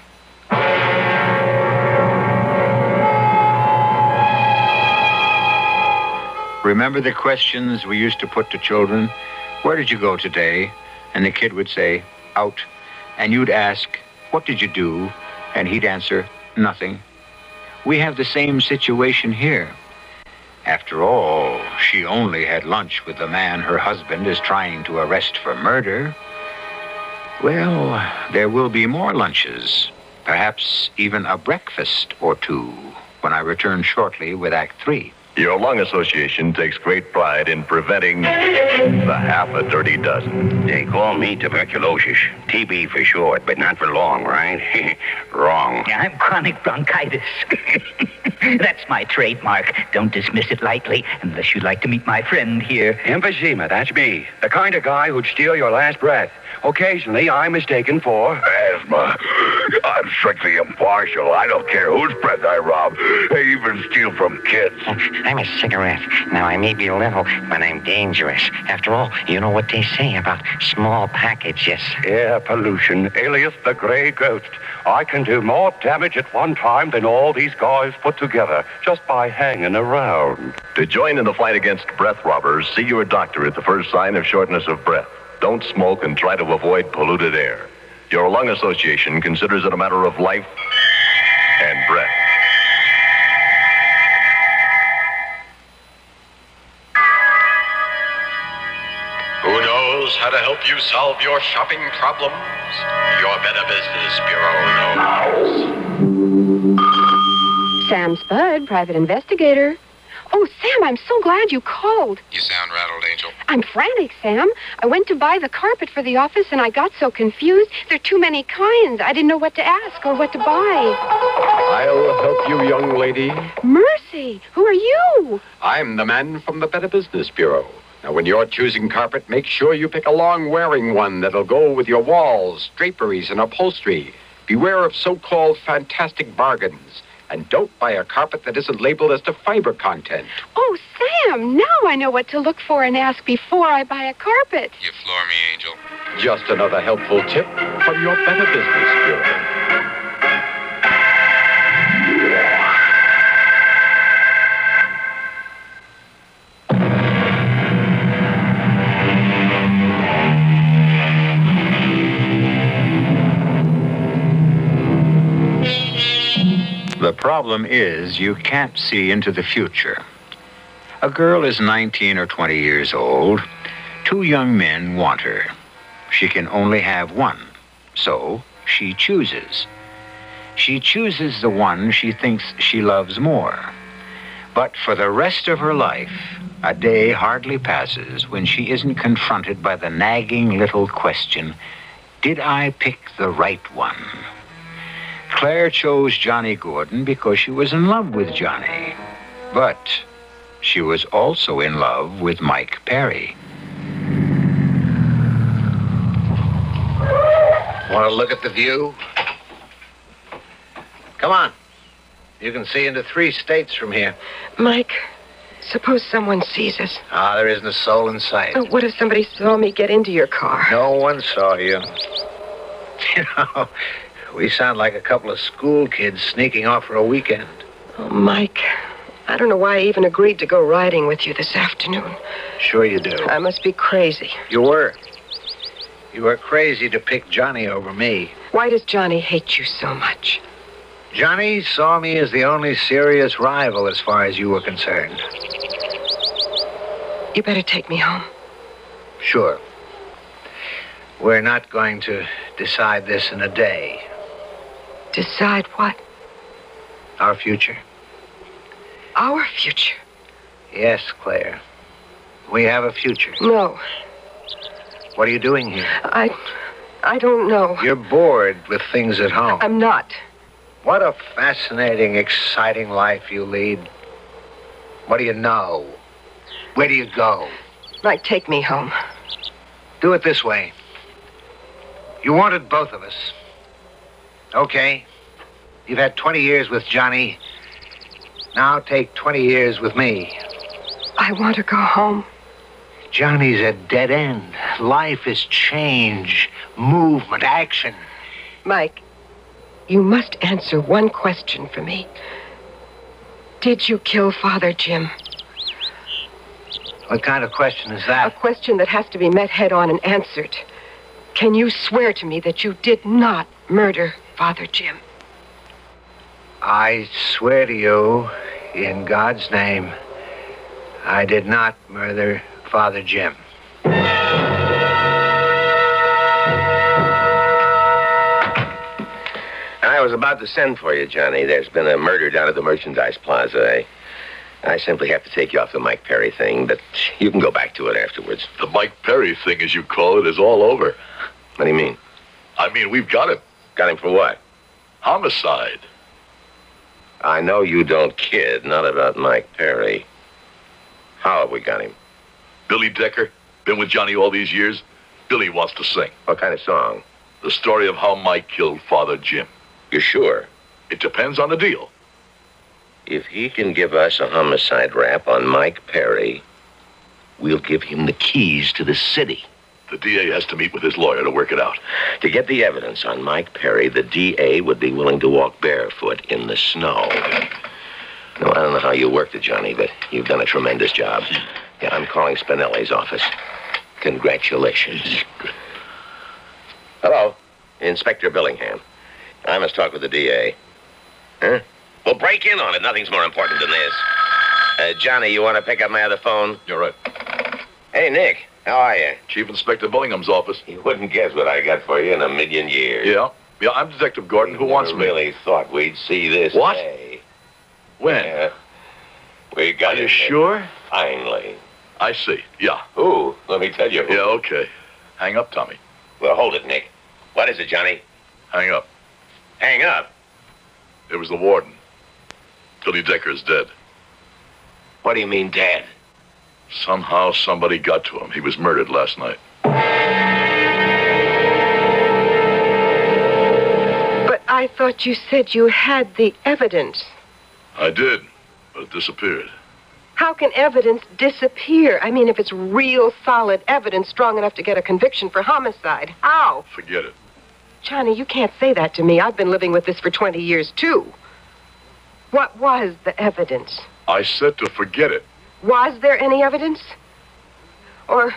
Remember the questions we used to put to children? Where did you go today? And the kid would say, out. And you'd ask, what did you do? And he'd answer, nothing. We have the same situation here. After all, she only had lunch with the man her husband is trying to arrest for murder. Well, there will be more lunches, perhaps even a breakfast or two, when I return shortly with Act 3. Your lung association takes great pride in preventing the half a dirty dozen. They call me tuberculosis. TB for short, but not for long, right? Wrong. I'm chronic bronchitis. That's my trademark. Don't dismiss it lightly, unless you'd like to meet my friend here. Emphysema, that's me. The kind of guy who'd steal your last breath. Occasionally, I'm mistaken for... Asthma. I'm strictly impartial. I don't care whose breath I rob. I even steal from kids. I'm a cigarette. Now, I may be little, but I'm dangerous. After all, you know what they say about small packages. Air pollution, alias the Grey Ghost. I can do more damage at one time than all these guys put together, just by hanging around. To join in the fight against breath robbers, see your doctor at the first sign of shortness of breath. Don't smoke and try to avoid polluted air. Your lung association considers it a matter of life and breath. Who knows how to help you solve your shopping problems? Your Better Business Bureau knows. Sam Spud, private investigator. Oh, Sam, I'm so glad you called. You sound rattled, Angel. I'm frantic, Sam. I went to buy the carpet for the office, and I got so confused. There are too many kinds. I didn't know what to ask or what to buy. I'll help you, young lady. Mercy, who are you? I'm the man from the Better Business Bureau. Now, when you're choosing carpet, make sure you pick a long-wearing one that'll go with your walls, draperies, and upholstery. Beware of so-called fantastic bargains. And don't buy a carpet that isn't labeled as to fiber content. Oh, Sam, now I know what to look for and ask before I buy a carpet. You floor me, Angel. Just another helpful tip from your Better Business Bureau. The problem is you can't see into the future. A girl is 19 or 20 years old. Two young men want her. She can only have one, so she chooses. She chooses the one she thinks she loves more. But for the rest of her life, a day hardly passes when she isn't confronted by the nagging little question, did I pick the right one? Claire chose Johnny Gordon because she was in love with Johnny. But she was also in love with Mike Perry. Want to look at the view? Come on. You can see into 3 states from here. Mike, suppose someone sees us. There isn't a soul in sight. Oh, what if somebody saw me get into your car? No one saw you. You know, we sound like a couple of school kids sneaking off for a weekend. Oh, Mike, I don't know why I even agreed to go riding with you this afternoon. Sure you do. I must be crazy. You were. You were crazy to pick Johnny over me. Why does Johnny hate you so much? Johnny saw me as the only serious rival as far as you were concerned. You better take me home. Sure. We're not going to decide this in a day. Decide what? Our future. Our future? Yes, Claire. We have a future. No. What are you doing here? I don't know. You're bored with things at home. I'm not. What a fascinating, exciting life you lead. What do you know? Where do you go? Mike, take me home. Do it this way. You wanted both of us. Okay. You've had 20 years with Johnny. Now take 20 years with me. I want to go home. Johnny's a dead end. Life is change, movement, action. Mike, you must answer one question for me. Did you kill Father Jim? What kind of question is that? A question that has to be met head on and answered. Can you swear to me that you did not murder Father Jim? I swear to you, in God's name, I did not murder Father Jim. I was about to send for you, Johnny. There's been a murder down at the Merchandise Plaza. I simply have to take you off the Mike Perry thing, but you can go back to it afterwards. The Mike Perry thing, as you call it, is all over. What do you mean? I mean, we've got him. Got him for what? Homicide. I know you don't kid, not about Mike Perry. How have we got him? Billy Decker, been with Johnny all these years. Billy wants to sing. What kind of song? The story of how Mike killed Father Jim. You sure? It depends on the deal. If he can give us a homicide rap on Mike Perry, we'll give him the keys to the city. The DA has to meet with his lawyer to work it out. To get the evidence on Mike Perry, the DA would be willing to walk barefoot in the snow. No, I don't know how you worked it, Johnny, but you've done a tremendous job. Yeah, I'm calling Spinelli's office. Congratulations. Hello, Inspector Billingham. I must talk with the DA. Huh? Well, break in on it. Nothing's more important than this. Johnny, you want to pick up my other phone? You're right. Hey, Nick, how are you? Chief Inspector Billingham's office. You wouldn't guess what I got for you in a million years. Yeah, I'm Detective Gordon. Who wants me? I really thought we'd see this What? day. When? Yeah. We got Are you it, sure? Finally. I see. Yeah. Who? Let me tell you who. Yeah, okay. Hang up, Tommy. Well, hold it, Nick. What is it, Johnny? Hang up. Hang up. It was the warden. Billy Decker's dead. What do you mean, dead? Somehow somebody got to him. He was murdered last night. But I thought you said you had the evidence. I did, but it disappeared. How can evidence disappear? I mean, if it's real solid evidence strong enough to get a conviction for homicide, how? Forget it. Johnny, you can't say that to me. I've been living with this for 20 years, too. What was the evidence? I said to forget it. Was there any evidence? Or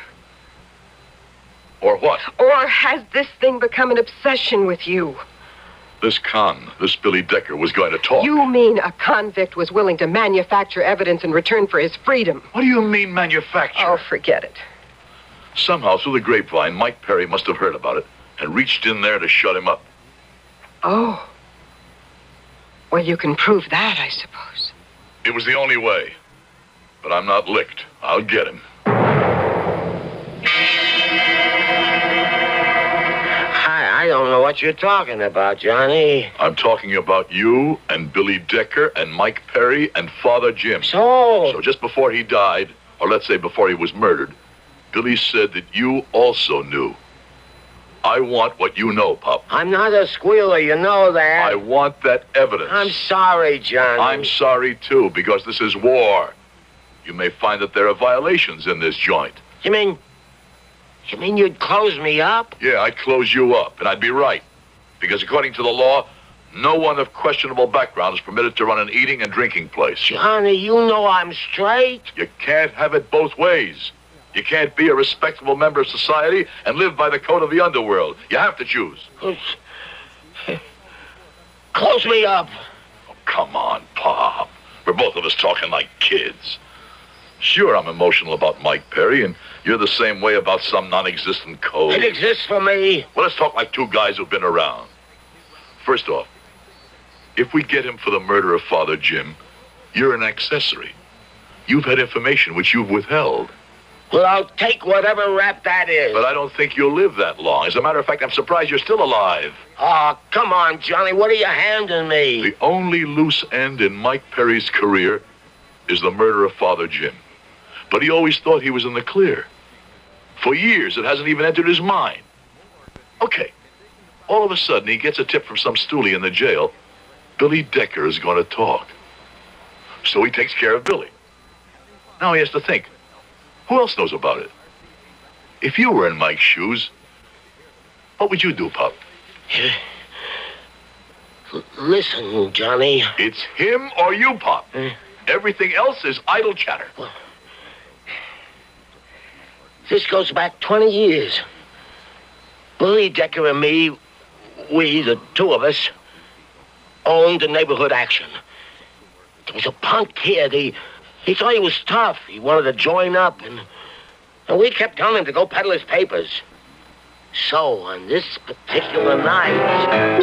what? Or has this thing become an obsession with you? This Billy Decker, was going to talk. You mean a convict was willing to manufacture evidence in return for his freedom? What do you mean, manufacture? Oh, forget it. Somehow, through the grapevine, Mike Perry must have heard about it and reached in there to shut him up. Oh. Well, you can prove that, I suppose. It was the only way. But I'm not licked. I'll get him. I don't know what you're talking about, Johnny. I'm talking about you and Billy Decker and Mike Perry and Father Jim. So just before he died, or let's say before he was murdered, Billy said that you also knew. I want what you know, Pop. I'm not a squealer, you know that. I want that evidence. I'm sorry, Johnny. I'm sorry, too, because this is war. You may find that there are violations in this joint. You mean you'd close me up? Yeah, I'd close you up, and I'd be right. Because according to the law, no one of questionable background is permitted to run an eating and drinking place. Johnny, you know I'm straight. You can't have it both ways. You can't be a respectable member of society and live by the code of the underworld. You have to choose. Close me up. Oh, come on, Pop. We're both of us talking like kids. Sure, I'm emotional about Mike Perry, and you're the same way about some non-existent code. It exists for me. Well, let's talk like two guys who've been around. First off, if we get him for the murder of Father Jim, you're an accessory. You've had information which you've withheld. Well, I'll take whatever rap that is. But I don't think you'll live that long. As a matter of fact, I'm surprised you're still alive. Oh, come on, Johnny. What are you handing me? The only loose end in Mike Perry's career is the murder of Father Jim. But he always thought he was in the clear. For years, it hasn't even entered his mind. Okay. All of a sudden, he gets a tip from some stoolie in the jail. Billy Decker is going to talk. So he takes care of Billy. Now he has to think. Who else knows about it? If you were in Mike's shoes, what would you do, Pop? Listen, Johnny. It's him or you, Pop. Everything else is idle chatter. This goes back 20 years. Billy Decker and me, we, the two of us, owned the neighborhood action. There was a punk kid. He thought he was tough. He wanted to join up, and we kept telling him to go peddle his papers. So, on this particular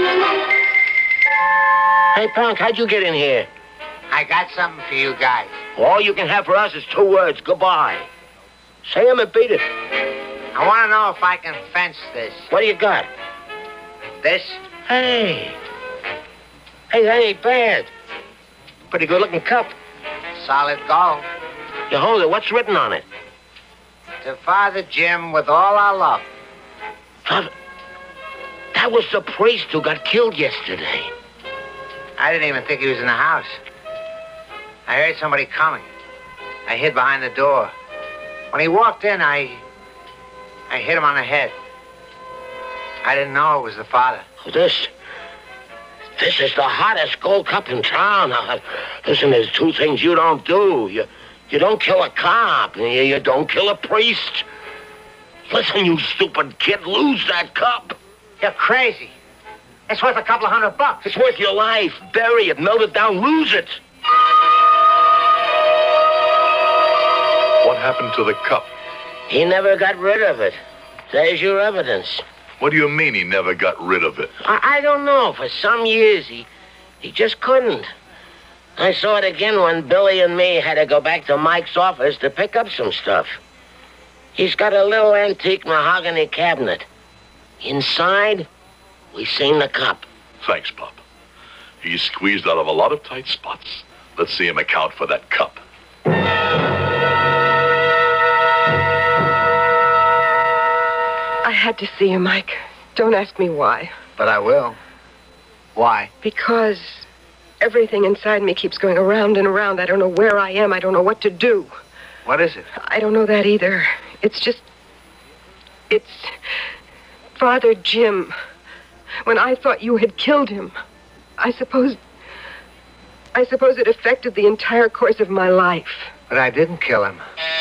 night... Hey, punk, how'd you get in here? I got something for you guys. All you can have for us is 2 words. Goodbye. Say 'em and beat it. I want to know if I can fence this. What do you got? This? Hey, that ain't bad. Pretty good-looking cup. Solid gold. You hold it. What's written on it? To Father Jim with all our love. That was the priest who got killed yesterday. I didn't even think he was in the house. I heard somebody coming. I hid behind the door. When he walked in, I hit him on the head. I didn't know it was the father. This is the hottest gold cup in town. Listen, there's 2 things you don't do. You don't kill a cop, and you don't kill a priest. Listen, you stupid kid, lose that cup. You're crazy. It's worth a couple of $100. It's worth your life. Bury it, melt it down, lose it. What happened to the cup? He never got rid of it. There's your evidence. What do you mean he never got rid of it? I don't know. For some years, he just couldn't. I saw it again when Billy and me had to go back to Mike's office to pick up some stuff. He's got a little antique mahogany cabinet. Inside, we seen the cup. Thanks, Pop. He's squeezed out of a lot of tight spots. Let's see him account for that cup. I had to see you, Mike. Don't ask me why. But I will. Why? Because everything inside me keeps going around and around. I don't know where I am. I don't know what to do. What is it? I don't know that either. It's Father Jim. When I thought you had killed him, I suppose it affected the entire course of my life. But I didn't kill him.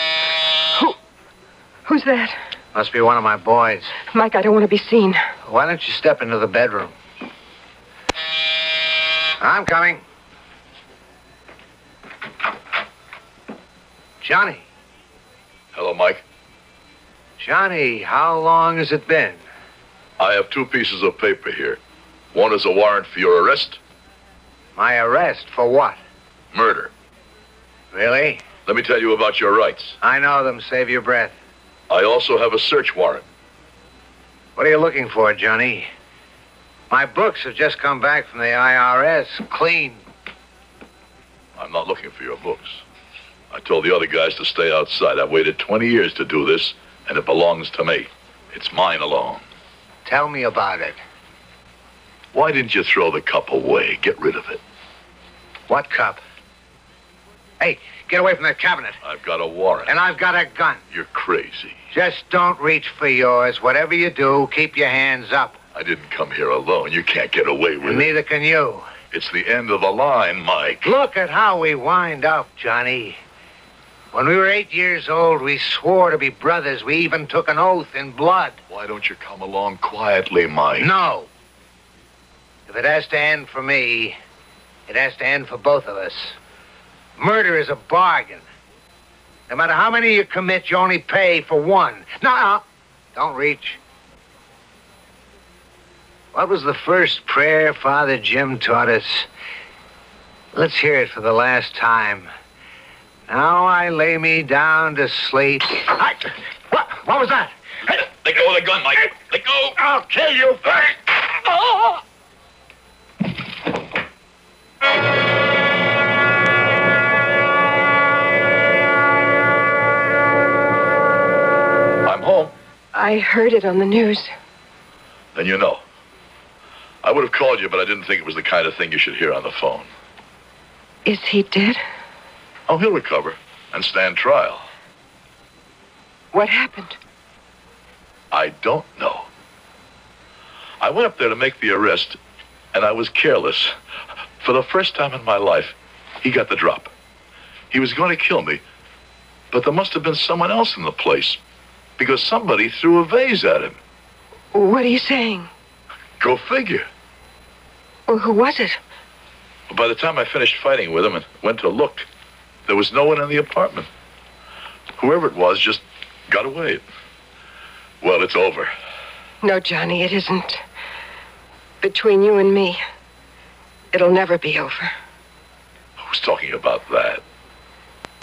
Who's that? Must be one of my boys. Mike, I don't want to be seen. Why don't you step into the bedroom? I'm coming. Johnny. Hello, Mike. Johnny, how long has it been? I have 2 pieces of paper here. One is a warrant for your arrest. My arrest? For what? Murder. Really? Let me tell you about your rights. I know them. Save your breath. I also have a search warrant. What are you looking for, Johnny? My books have just come back from the IRS, clean. I'm not looking for your books. I told the other guys to stay outside. I've waited 20 years to do this, and it belongs to me. It's mine alone. Tell me about it. Why didn't you throw the cup away? Get rid of it. What cup? Hey, get away from that cabinet. I've got a warrant. And I've got a gun. You're crazy. Just don't reach for yours. Whatever you do, keep your hands up. I didn't come here alone. You can't get away with it. Neither can you. It's the end of the line, Mike. Look at how we wind up, Johnny. When we were 8 years old, we swore to be brothers. We even took an oath in blood. Why don't you come along quietly, Mike? No. If it has to end for me, it has to end for both of us. Murder is a bargain. No matter how many you commit, you only pay for one. No, don't reach. What was the first prayer Father Jim taught us? Let's hear it for the last time. Now I lay me down to sleep. What was that? Hey, let go of the gun, Mike. Let go. I'll kill you first. Oh! I'm home. I heard it on the news. Then you know. I would have called you, but I didn't think it was the kind of thing you should hear on the phone. Is he dead? Oh, he'll recover and stand trial. What happened? I don't know. I went up there to make the arrest, and I was careless. For the first time in my life, he got the drop. He was going to kill me, but there must have been someone else in the place, because somebody threw a vase at him. What are you saying? Go figure. Well, who was it? By the time I finished fighting with him and went to look, there was no one in the apartment. Whoever it was just got away. Well, it's over. No, Johnny, it isn't. Between you and me, it'll never be over. Who's talking about that?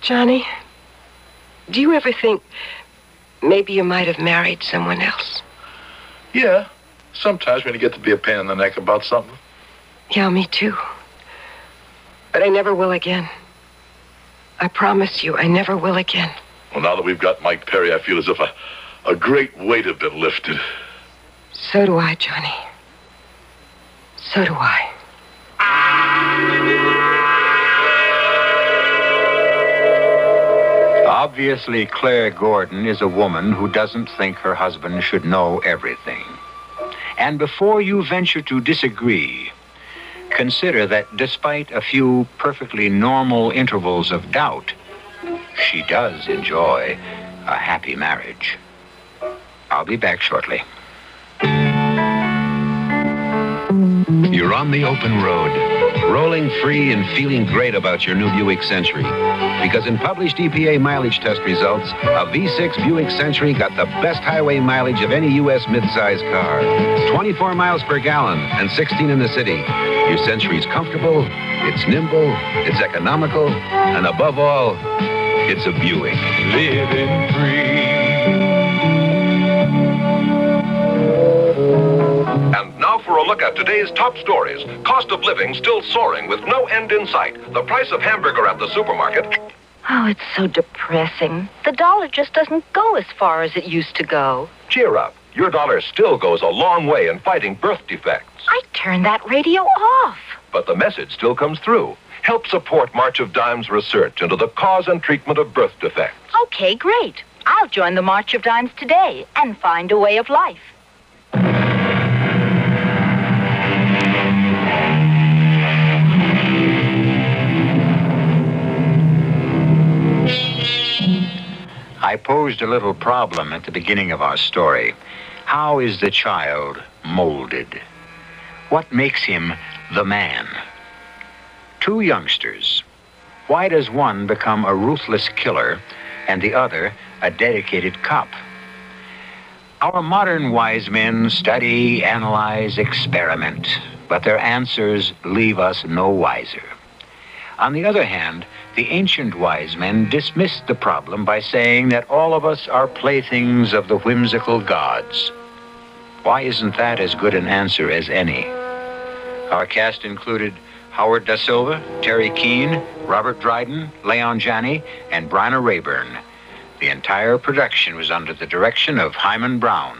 Johnny, do you ever think maybe you might have married someone else? Yeah, sometimes when you get to be a pain in the neck about something. Yeah, me too. But I never will again. I promise you, I never will again. Well, now that we've got Mike Perry, I feel as if a great weight had been lifted. So do I, Johnny. So do I. Obviously, Claire Gordon is a woman who doesn't think her husband should know everything. And before you venture to disagree, consider that despite a few perfectly normal intervals of doubt, she does enjoy a happy marriage. I'll be back shortly. You're on the open road, rolling free and feeling great about your new Buick Century. Because in published EPA mileage test results, a V6 Buick Century got the best highway mileage of any U.S. midsize car. 24 miles per gallon and 16 in the city. Your Century's comfortable, it's nimble, it's economical, and above all, it's a Buick. Living free. And now for a look at today's top stories. Cost of living still soaring with no end in sight. The price of hamburger at the supermarket. Oh, it's so depressing. The dollar just doesn't go as far as it used to go. Cheer up. Your dollar still goes a long way in fighting birth defects. I turned that radio off. But the message still comes through. Help support March of Dimes research into the cause and treatment of birth defects. Okay, great. I'll join the March of Dimes today and find a way of life. I posed a little problem at the beginning of our story. How is the child molded? What makes him the man? Two youngsters. Why does one become a ruthless killer and the other a dedicated cop? Our modern wise men study, analyze, experiment, but their answers leave us no wiser. On the other hand, the ancient wise men dismissed the problem by saying that all of us are playthings of the whimsical gods. Why isn't that as good an answer as any? Our cast included Howard Da Silva, Terry Keane, Robert Dryden, Leon Janney, and Bryna Rayburn. The entire production was under the direction of Hyman Brown.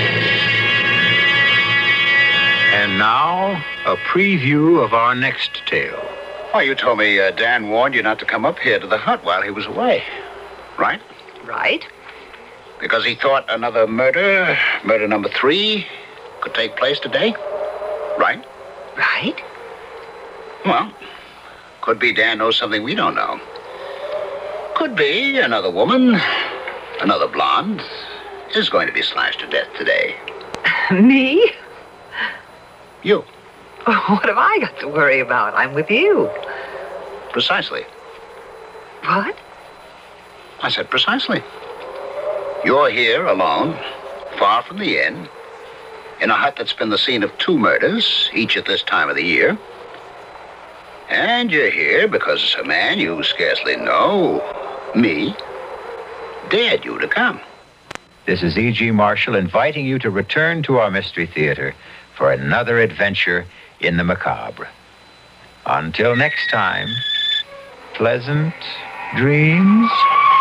And now, a preview of our next tale. Well, you told me Dan warned you not to come up here to the hut while he was away, right? Right. Because he thought another murder number 3, could take place today, right? Right. Well, could be Dan knows something we don't know. Could be another woman, another blonde, is going to be slashed to death today. Me? You. What have I got to worry about? I'm with you. Precisely. What? I said precisely. You're here alone, far from the inn, in a hut that's been the scene of 2 murders, each at this time of the year. And you're here because a man you scarcely know, me, dared you to come. This is E.G. Marshall inviting you to return to our Mystery Theater for another adventure in the macabre. Until next time, pleasant dreams.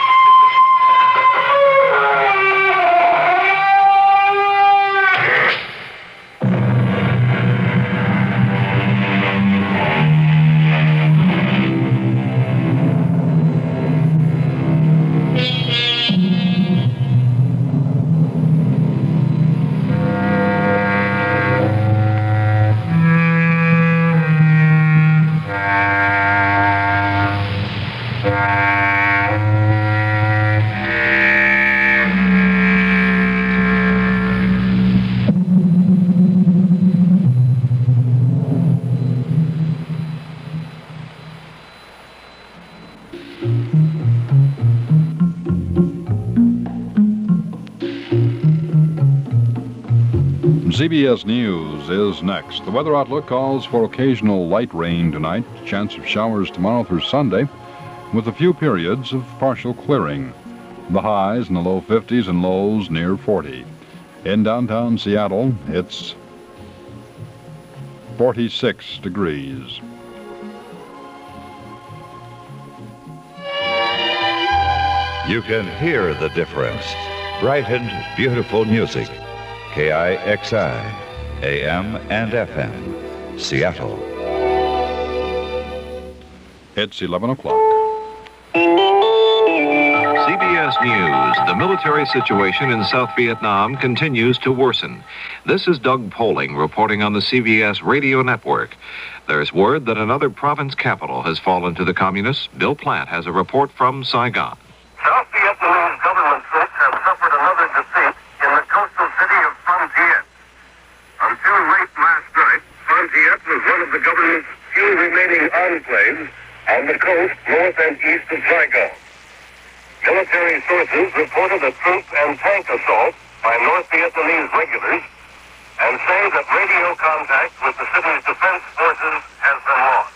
CBS News is next. The weather outlook calls for occasional light rain tonight, chance of showers tomorrow through Sunday. with a few periods of partial clearing. The highs in the low 50s and lows near 40. In downtown Seattle, it's 46 degrees. You can hear the difference. Bright and beautiful music. KIXI, AM and FM, Seattle. It's 11 o'clock. CBS News. The military situation in South Vietnam continues to worsen. This is Doug Poling reporting on the CBS radio network. There's word that another province capital has fallen to the communists. Bill Platt has a report from Saigon. South Vietnamese government troops have suffered another defeat in the coastal city of Phan Thiet. Until late last night, Phan Thiet was one of the government's few remaining enclaves on the coast north and east of Saigon. Military sources reported a troop and tank assault by North Vietnamese regulars and say that radio contact with the city's defense forces has been lost.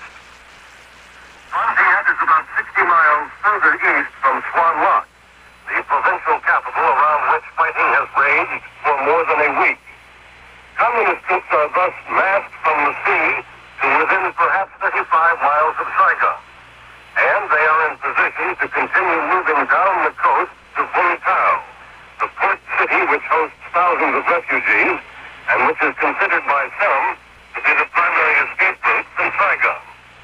Phan Thiet is about 60 miles further east from Swan Rock, the provincial capital around which fighting has raged for more than a week. Communist troops are thus massed from the sea to within perhaps 35 miles of Saigon. And they are in position to continue moving down the coast to Vung Tau, the port city which hosts thousands of refugees and which is considered by some to be the primary escape route from Saigon.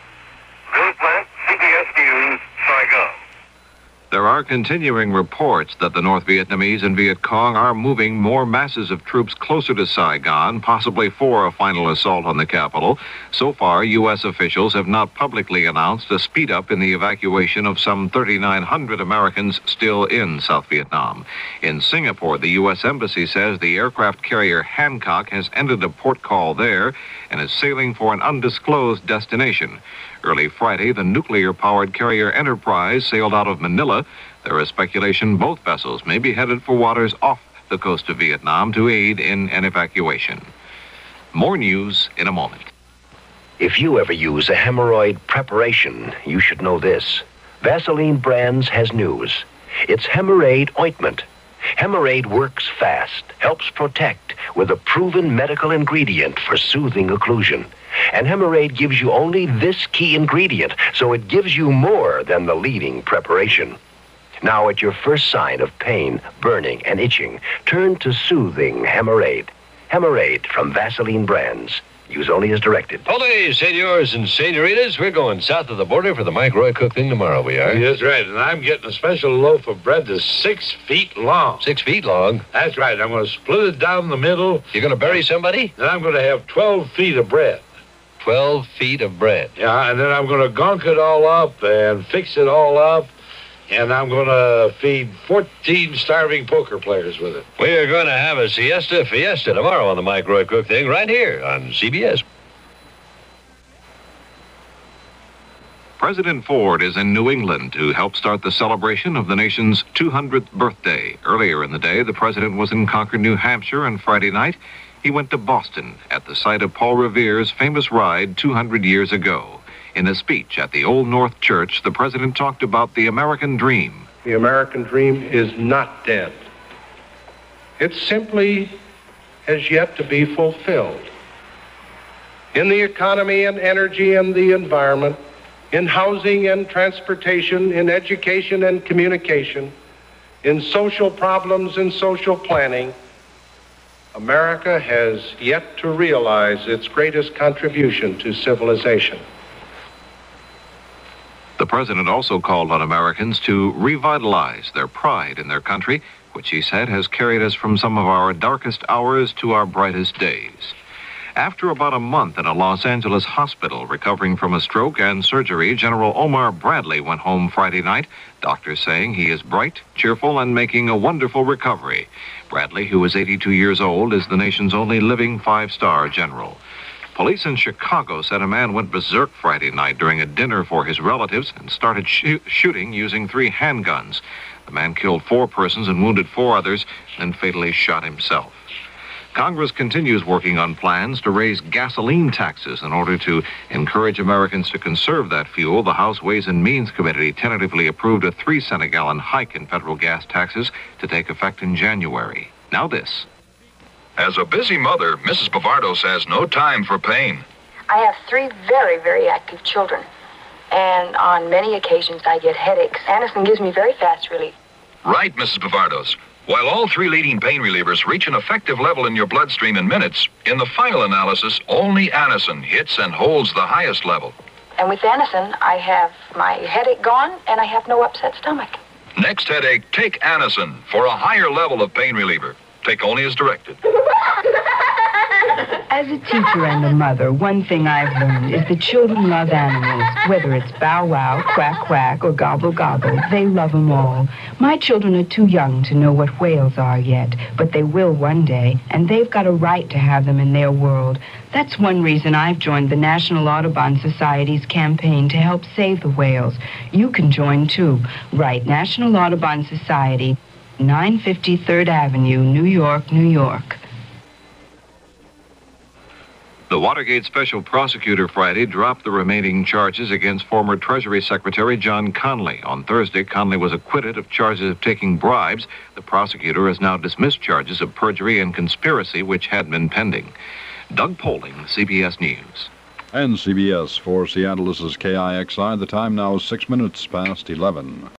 Bill Platt, CBS News, Saigon. There are continuing reports that the North Vietnamese and Viet Cong are moving more masses of troops closer to Saigon, possibly for a final assault on the capital. So far, U.S. officials have not publicly announced a speed-up in the evacuation of some 3,900 Americans still in South Vietnam. In Singapore, the U.S. Embassy says the aircraft carrier Hancock has ended a port call there and is sailing for an undisclosed destination. Early Friday, the nuclear-powered carrier Enterprise sailed out of Manila. There is speculation both vessels may be headed for waters off the coast of Vietnam to aid in an evacuation. More news in a moment. If you ever use a hemorrhoid preparation, you should know this. Vaseline Brands has news. It's Hemorrhoid ointment. Hemorrhoid works fast, helps protect with a proven medical ingredient for soothing occlusion. And Hemorrhoid gives you only this key ingredient, so it gives you more than the leading preparation. Now, at your first sign of pain, burning, and itching, turn to soothing Hemorrhoid. Hemorrhoid from Vaseline Brands. Use only as directed. Ole, senors and senoritas, we're going south of the border for the Mike Roy Cook thing tomorrow, we are. That's right, and I'm getting a special loaf of bread that's 6 feet long. 6 feet long? That's right. I'm going to split it down the middle. You're going to bury somebody? And I'm going to have 12 feet of bread. 12 feet of bread. Yeah, and then I'm going to gunk it all up and fix it all up, and I'm going to feed 14 starving poker players with it. We are going to have a siesta fiesta tomorrow on the Mike Roy Cook thing right here on CBS. President Ford is in New England to help start the celebration of the nation's 200th birthday. Earlier in the day, the president was in Concord, New Hampshire, and Friday night, he went to Boston at the site of Paul Revere's famous ride 200 years ago. In a speech at the Old North Church, the president talked about the American dream. The American dream is not dead. It simply has yet to be fulfilled. In the economy and energy and the environment, in housing and transportation, in education and communication, in social problems and social planning, America has yet to realize its greatest contribution to civilization. The president also called on Americans to revitalize their pride in their country, which he said has carried us from some of our darkest hours to our brightest days. After about a month in a Los Angeles hospital recovering from a stroke and surgery, General Omar Bradley went home Friday night, doctors saying he is bright, cheerful, and making a wonderful recovery. Bradley, who is 82 years old, is the nation's only living five-star general. Police in Chicago said a man went berserk Friday night during a dinner for his relatives and started shooting using 3 handguns. The man killed 4 persons and wounded 4 others, then fatally shot himself. Congress continues working on plans to raise gasoline taxes in order to encourage Americans to conserve that fuel. The House Ways and Means Committee tentatively approved a 3-cent a gallon hike in federal gas taxes to take effect in January. Now this. As a busy mother, Mrs. Bavardos has no time for pain. I have 3 very, very active children, and on many occasions I get headaches. Anacin gives me very fast relief. Right, Mrs. Bavardos. While all 3 leading pain relievers reach an effective level in your bloodstream in minutes, in the final analysis, only Anacin hits and holds the highest level. And with Anacin, I have my headache gone, and I have no upset stomach. Next headache, take Anacin for a higher level of pain reliever. Take only as directed. As a teacher and a mother, one thing I've learned is that children love animals. Whether it's bow wow, quack quack, or gobble gobble, they love them all. My children are too young to know what whales are yet, but they will one day, and they've got a right to have them in their world. That's one reason I've joined the National Audubon Society's campaign to help save the whales. You can join, too. Write National Audubon Society, 950 3rd Avenue, New York, New York. The Watergate Special Prosecutor Friday dropped the remaining charges against former Treasury Secretary John Connally. On Thursday, Connally was acquitted of charges of taking bribes. The prosecutor has now dismissed charges of perjury and conspiracy, which had been pending. Doug Poling, CBS News. And CBS for Seattle, this is KIXI. The time now is 6 minutes past 11.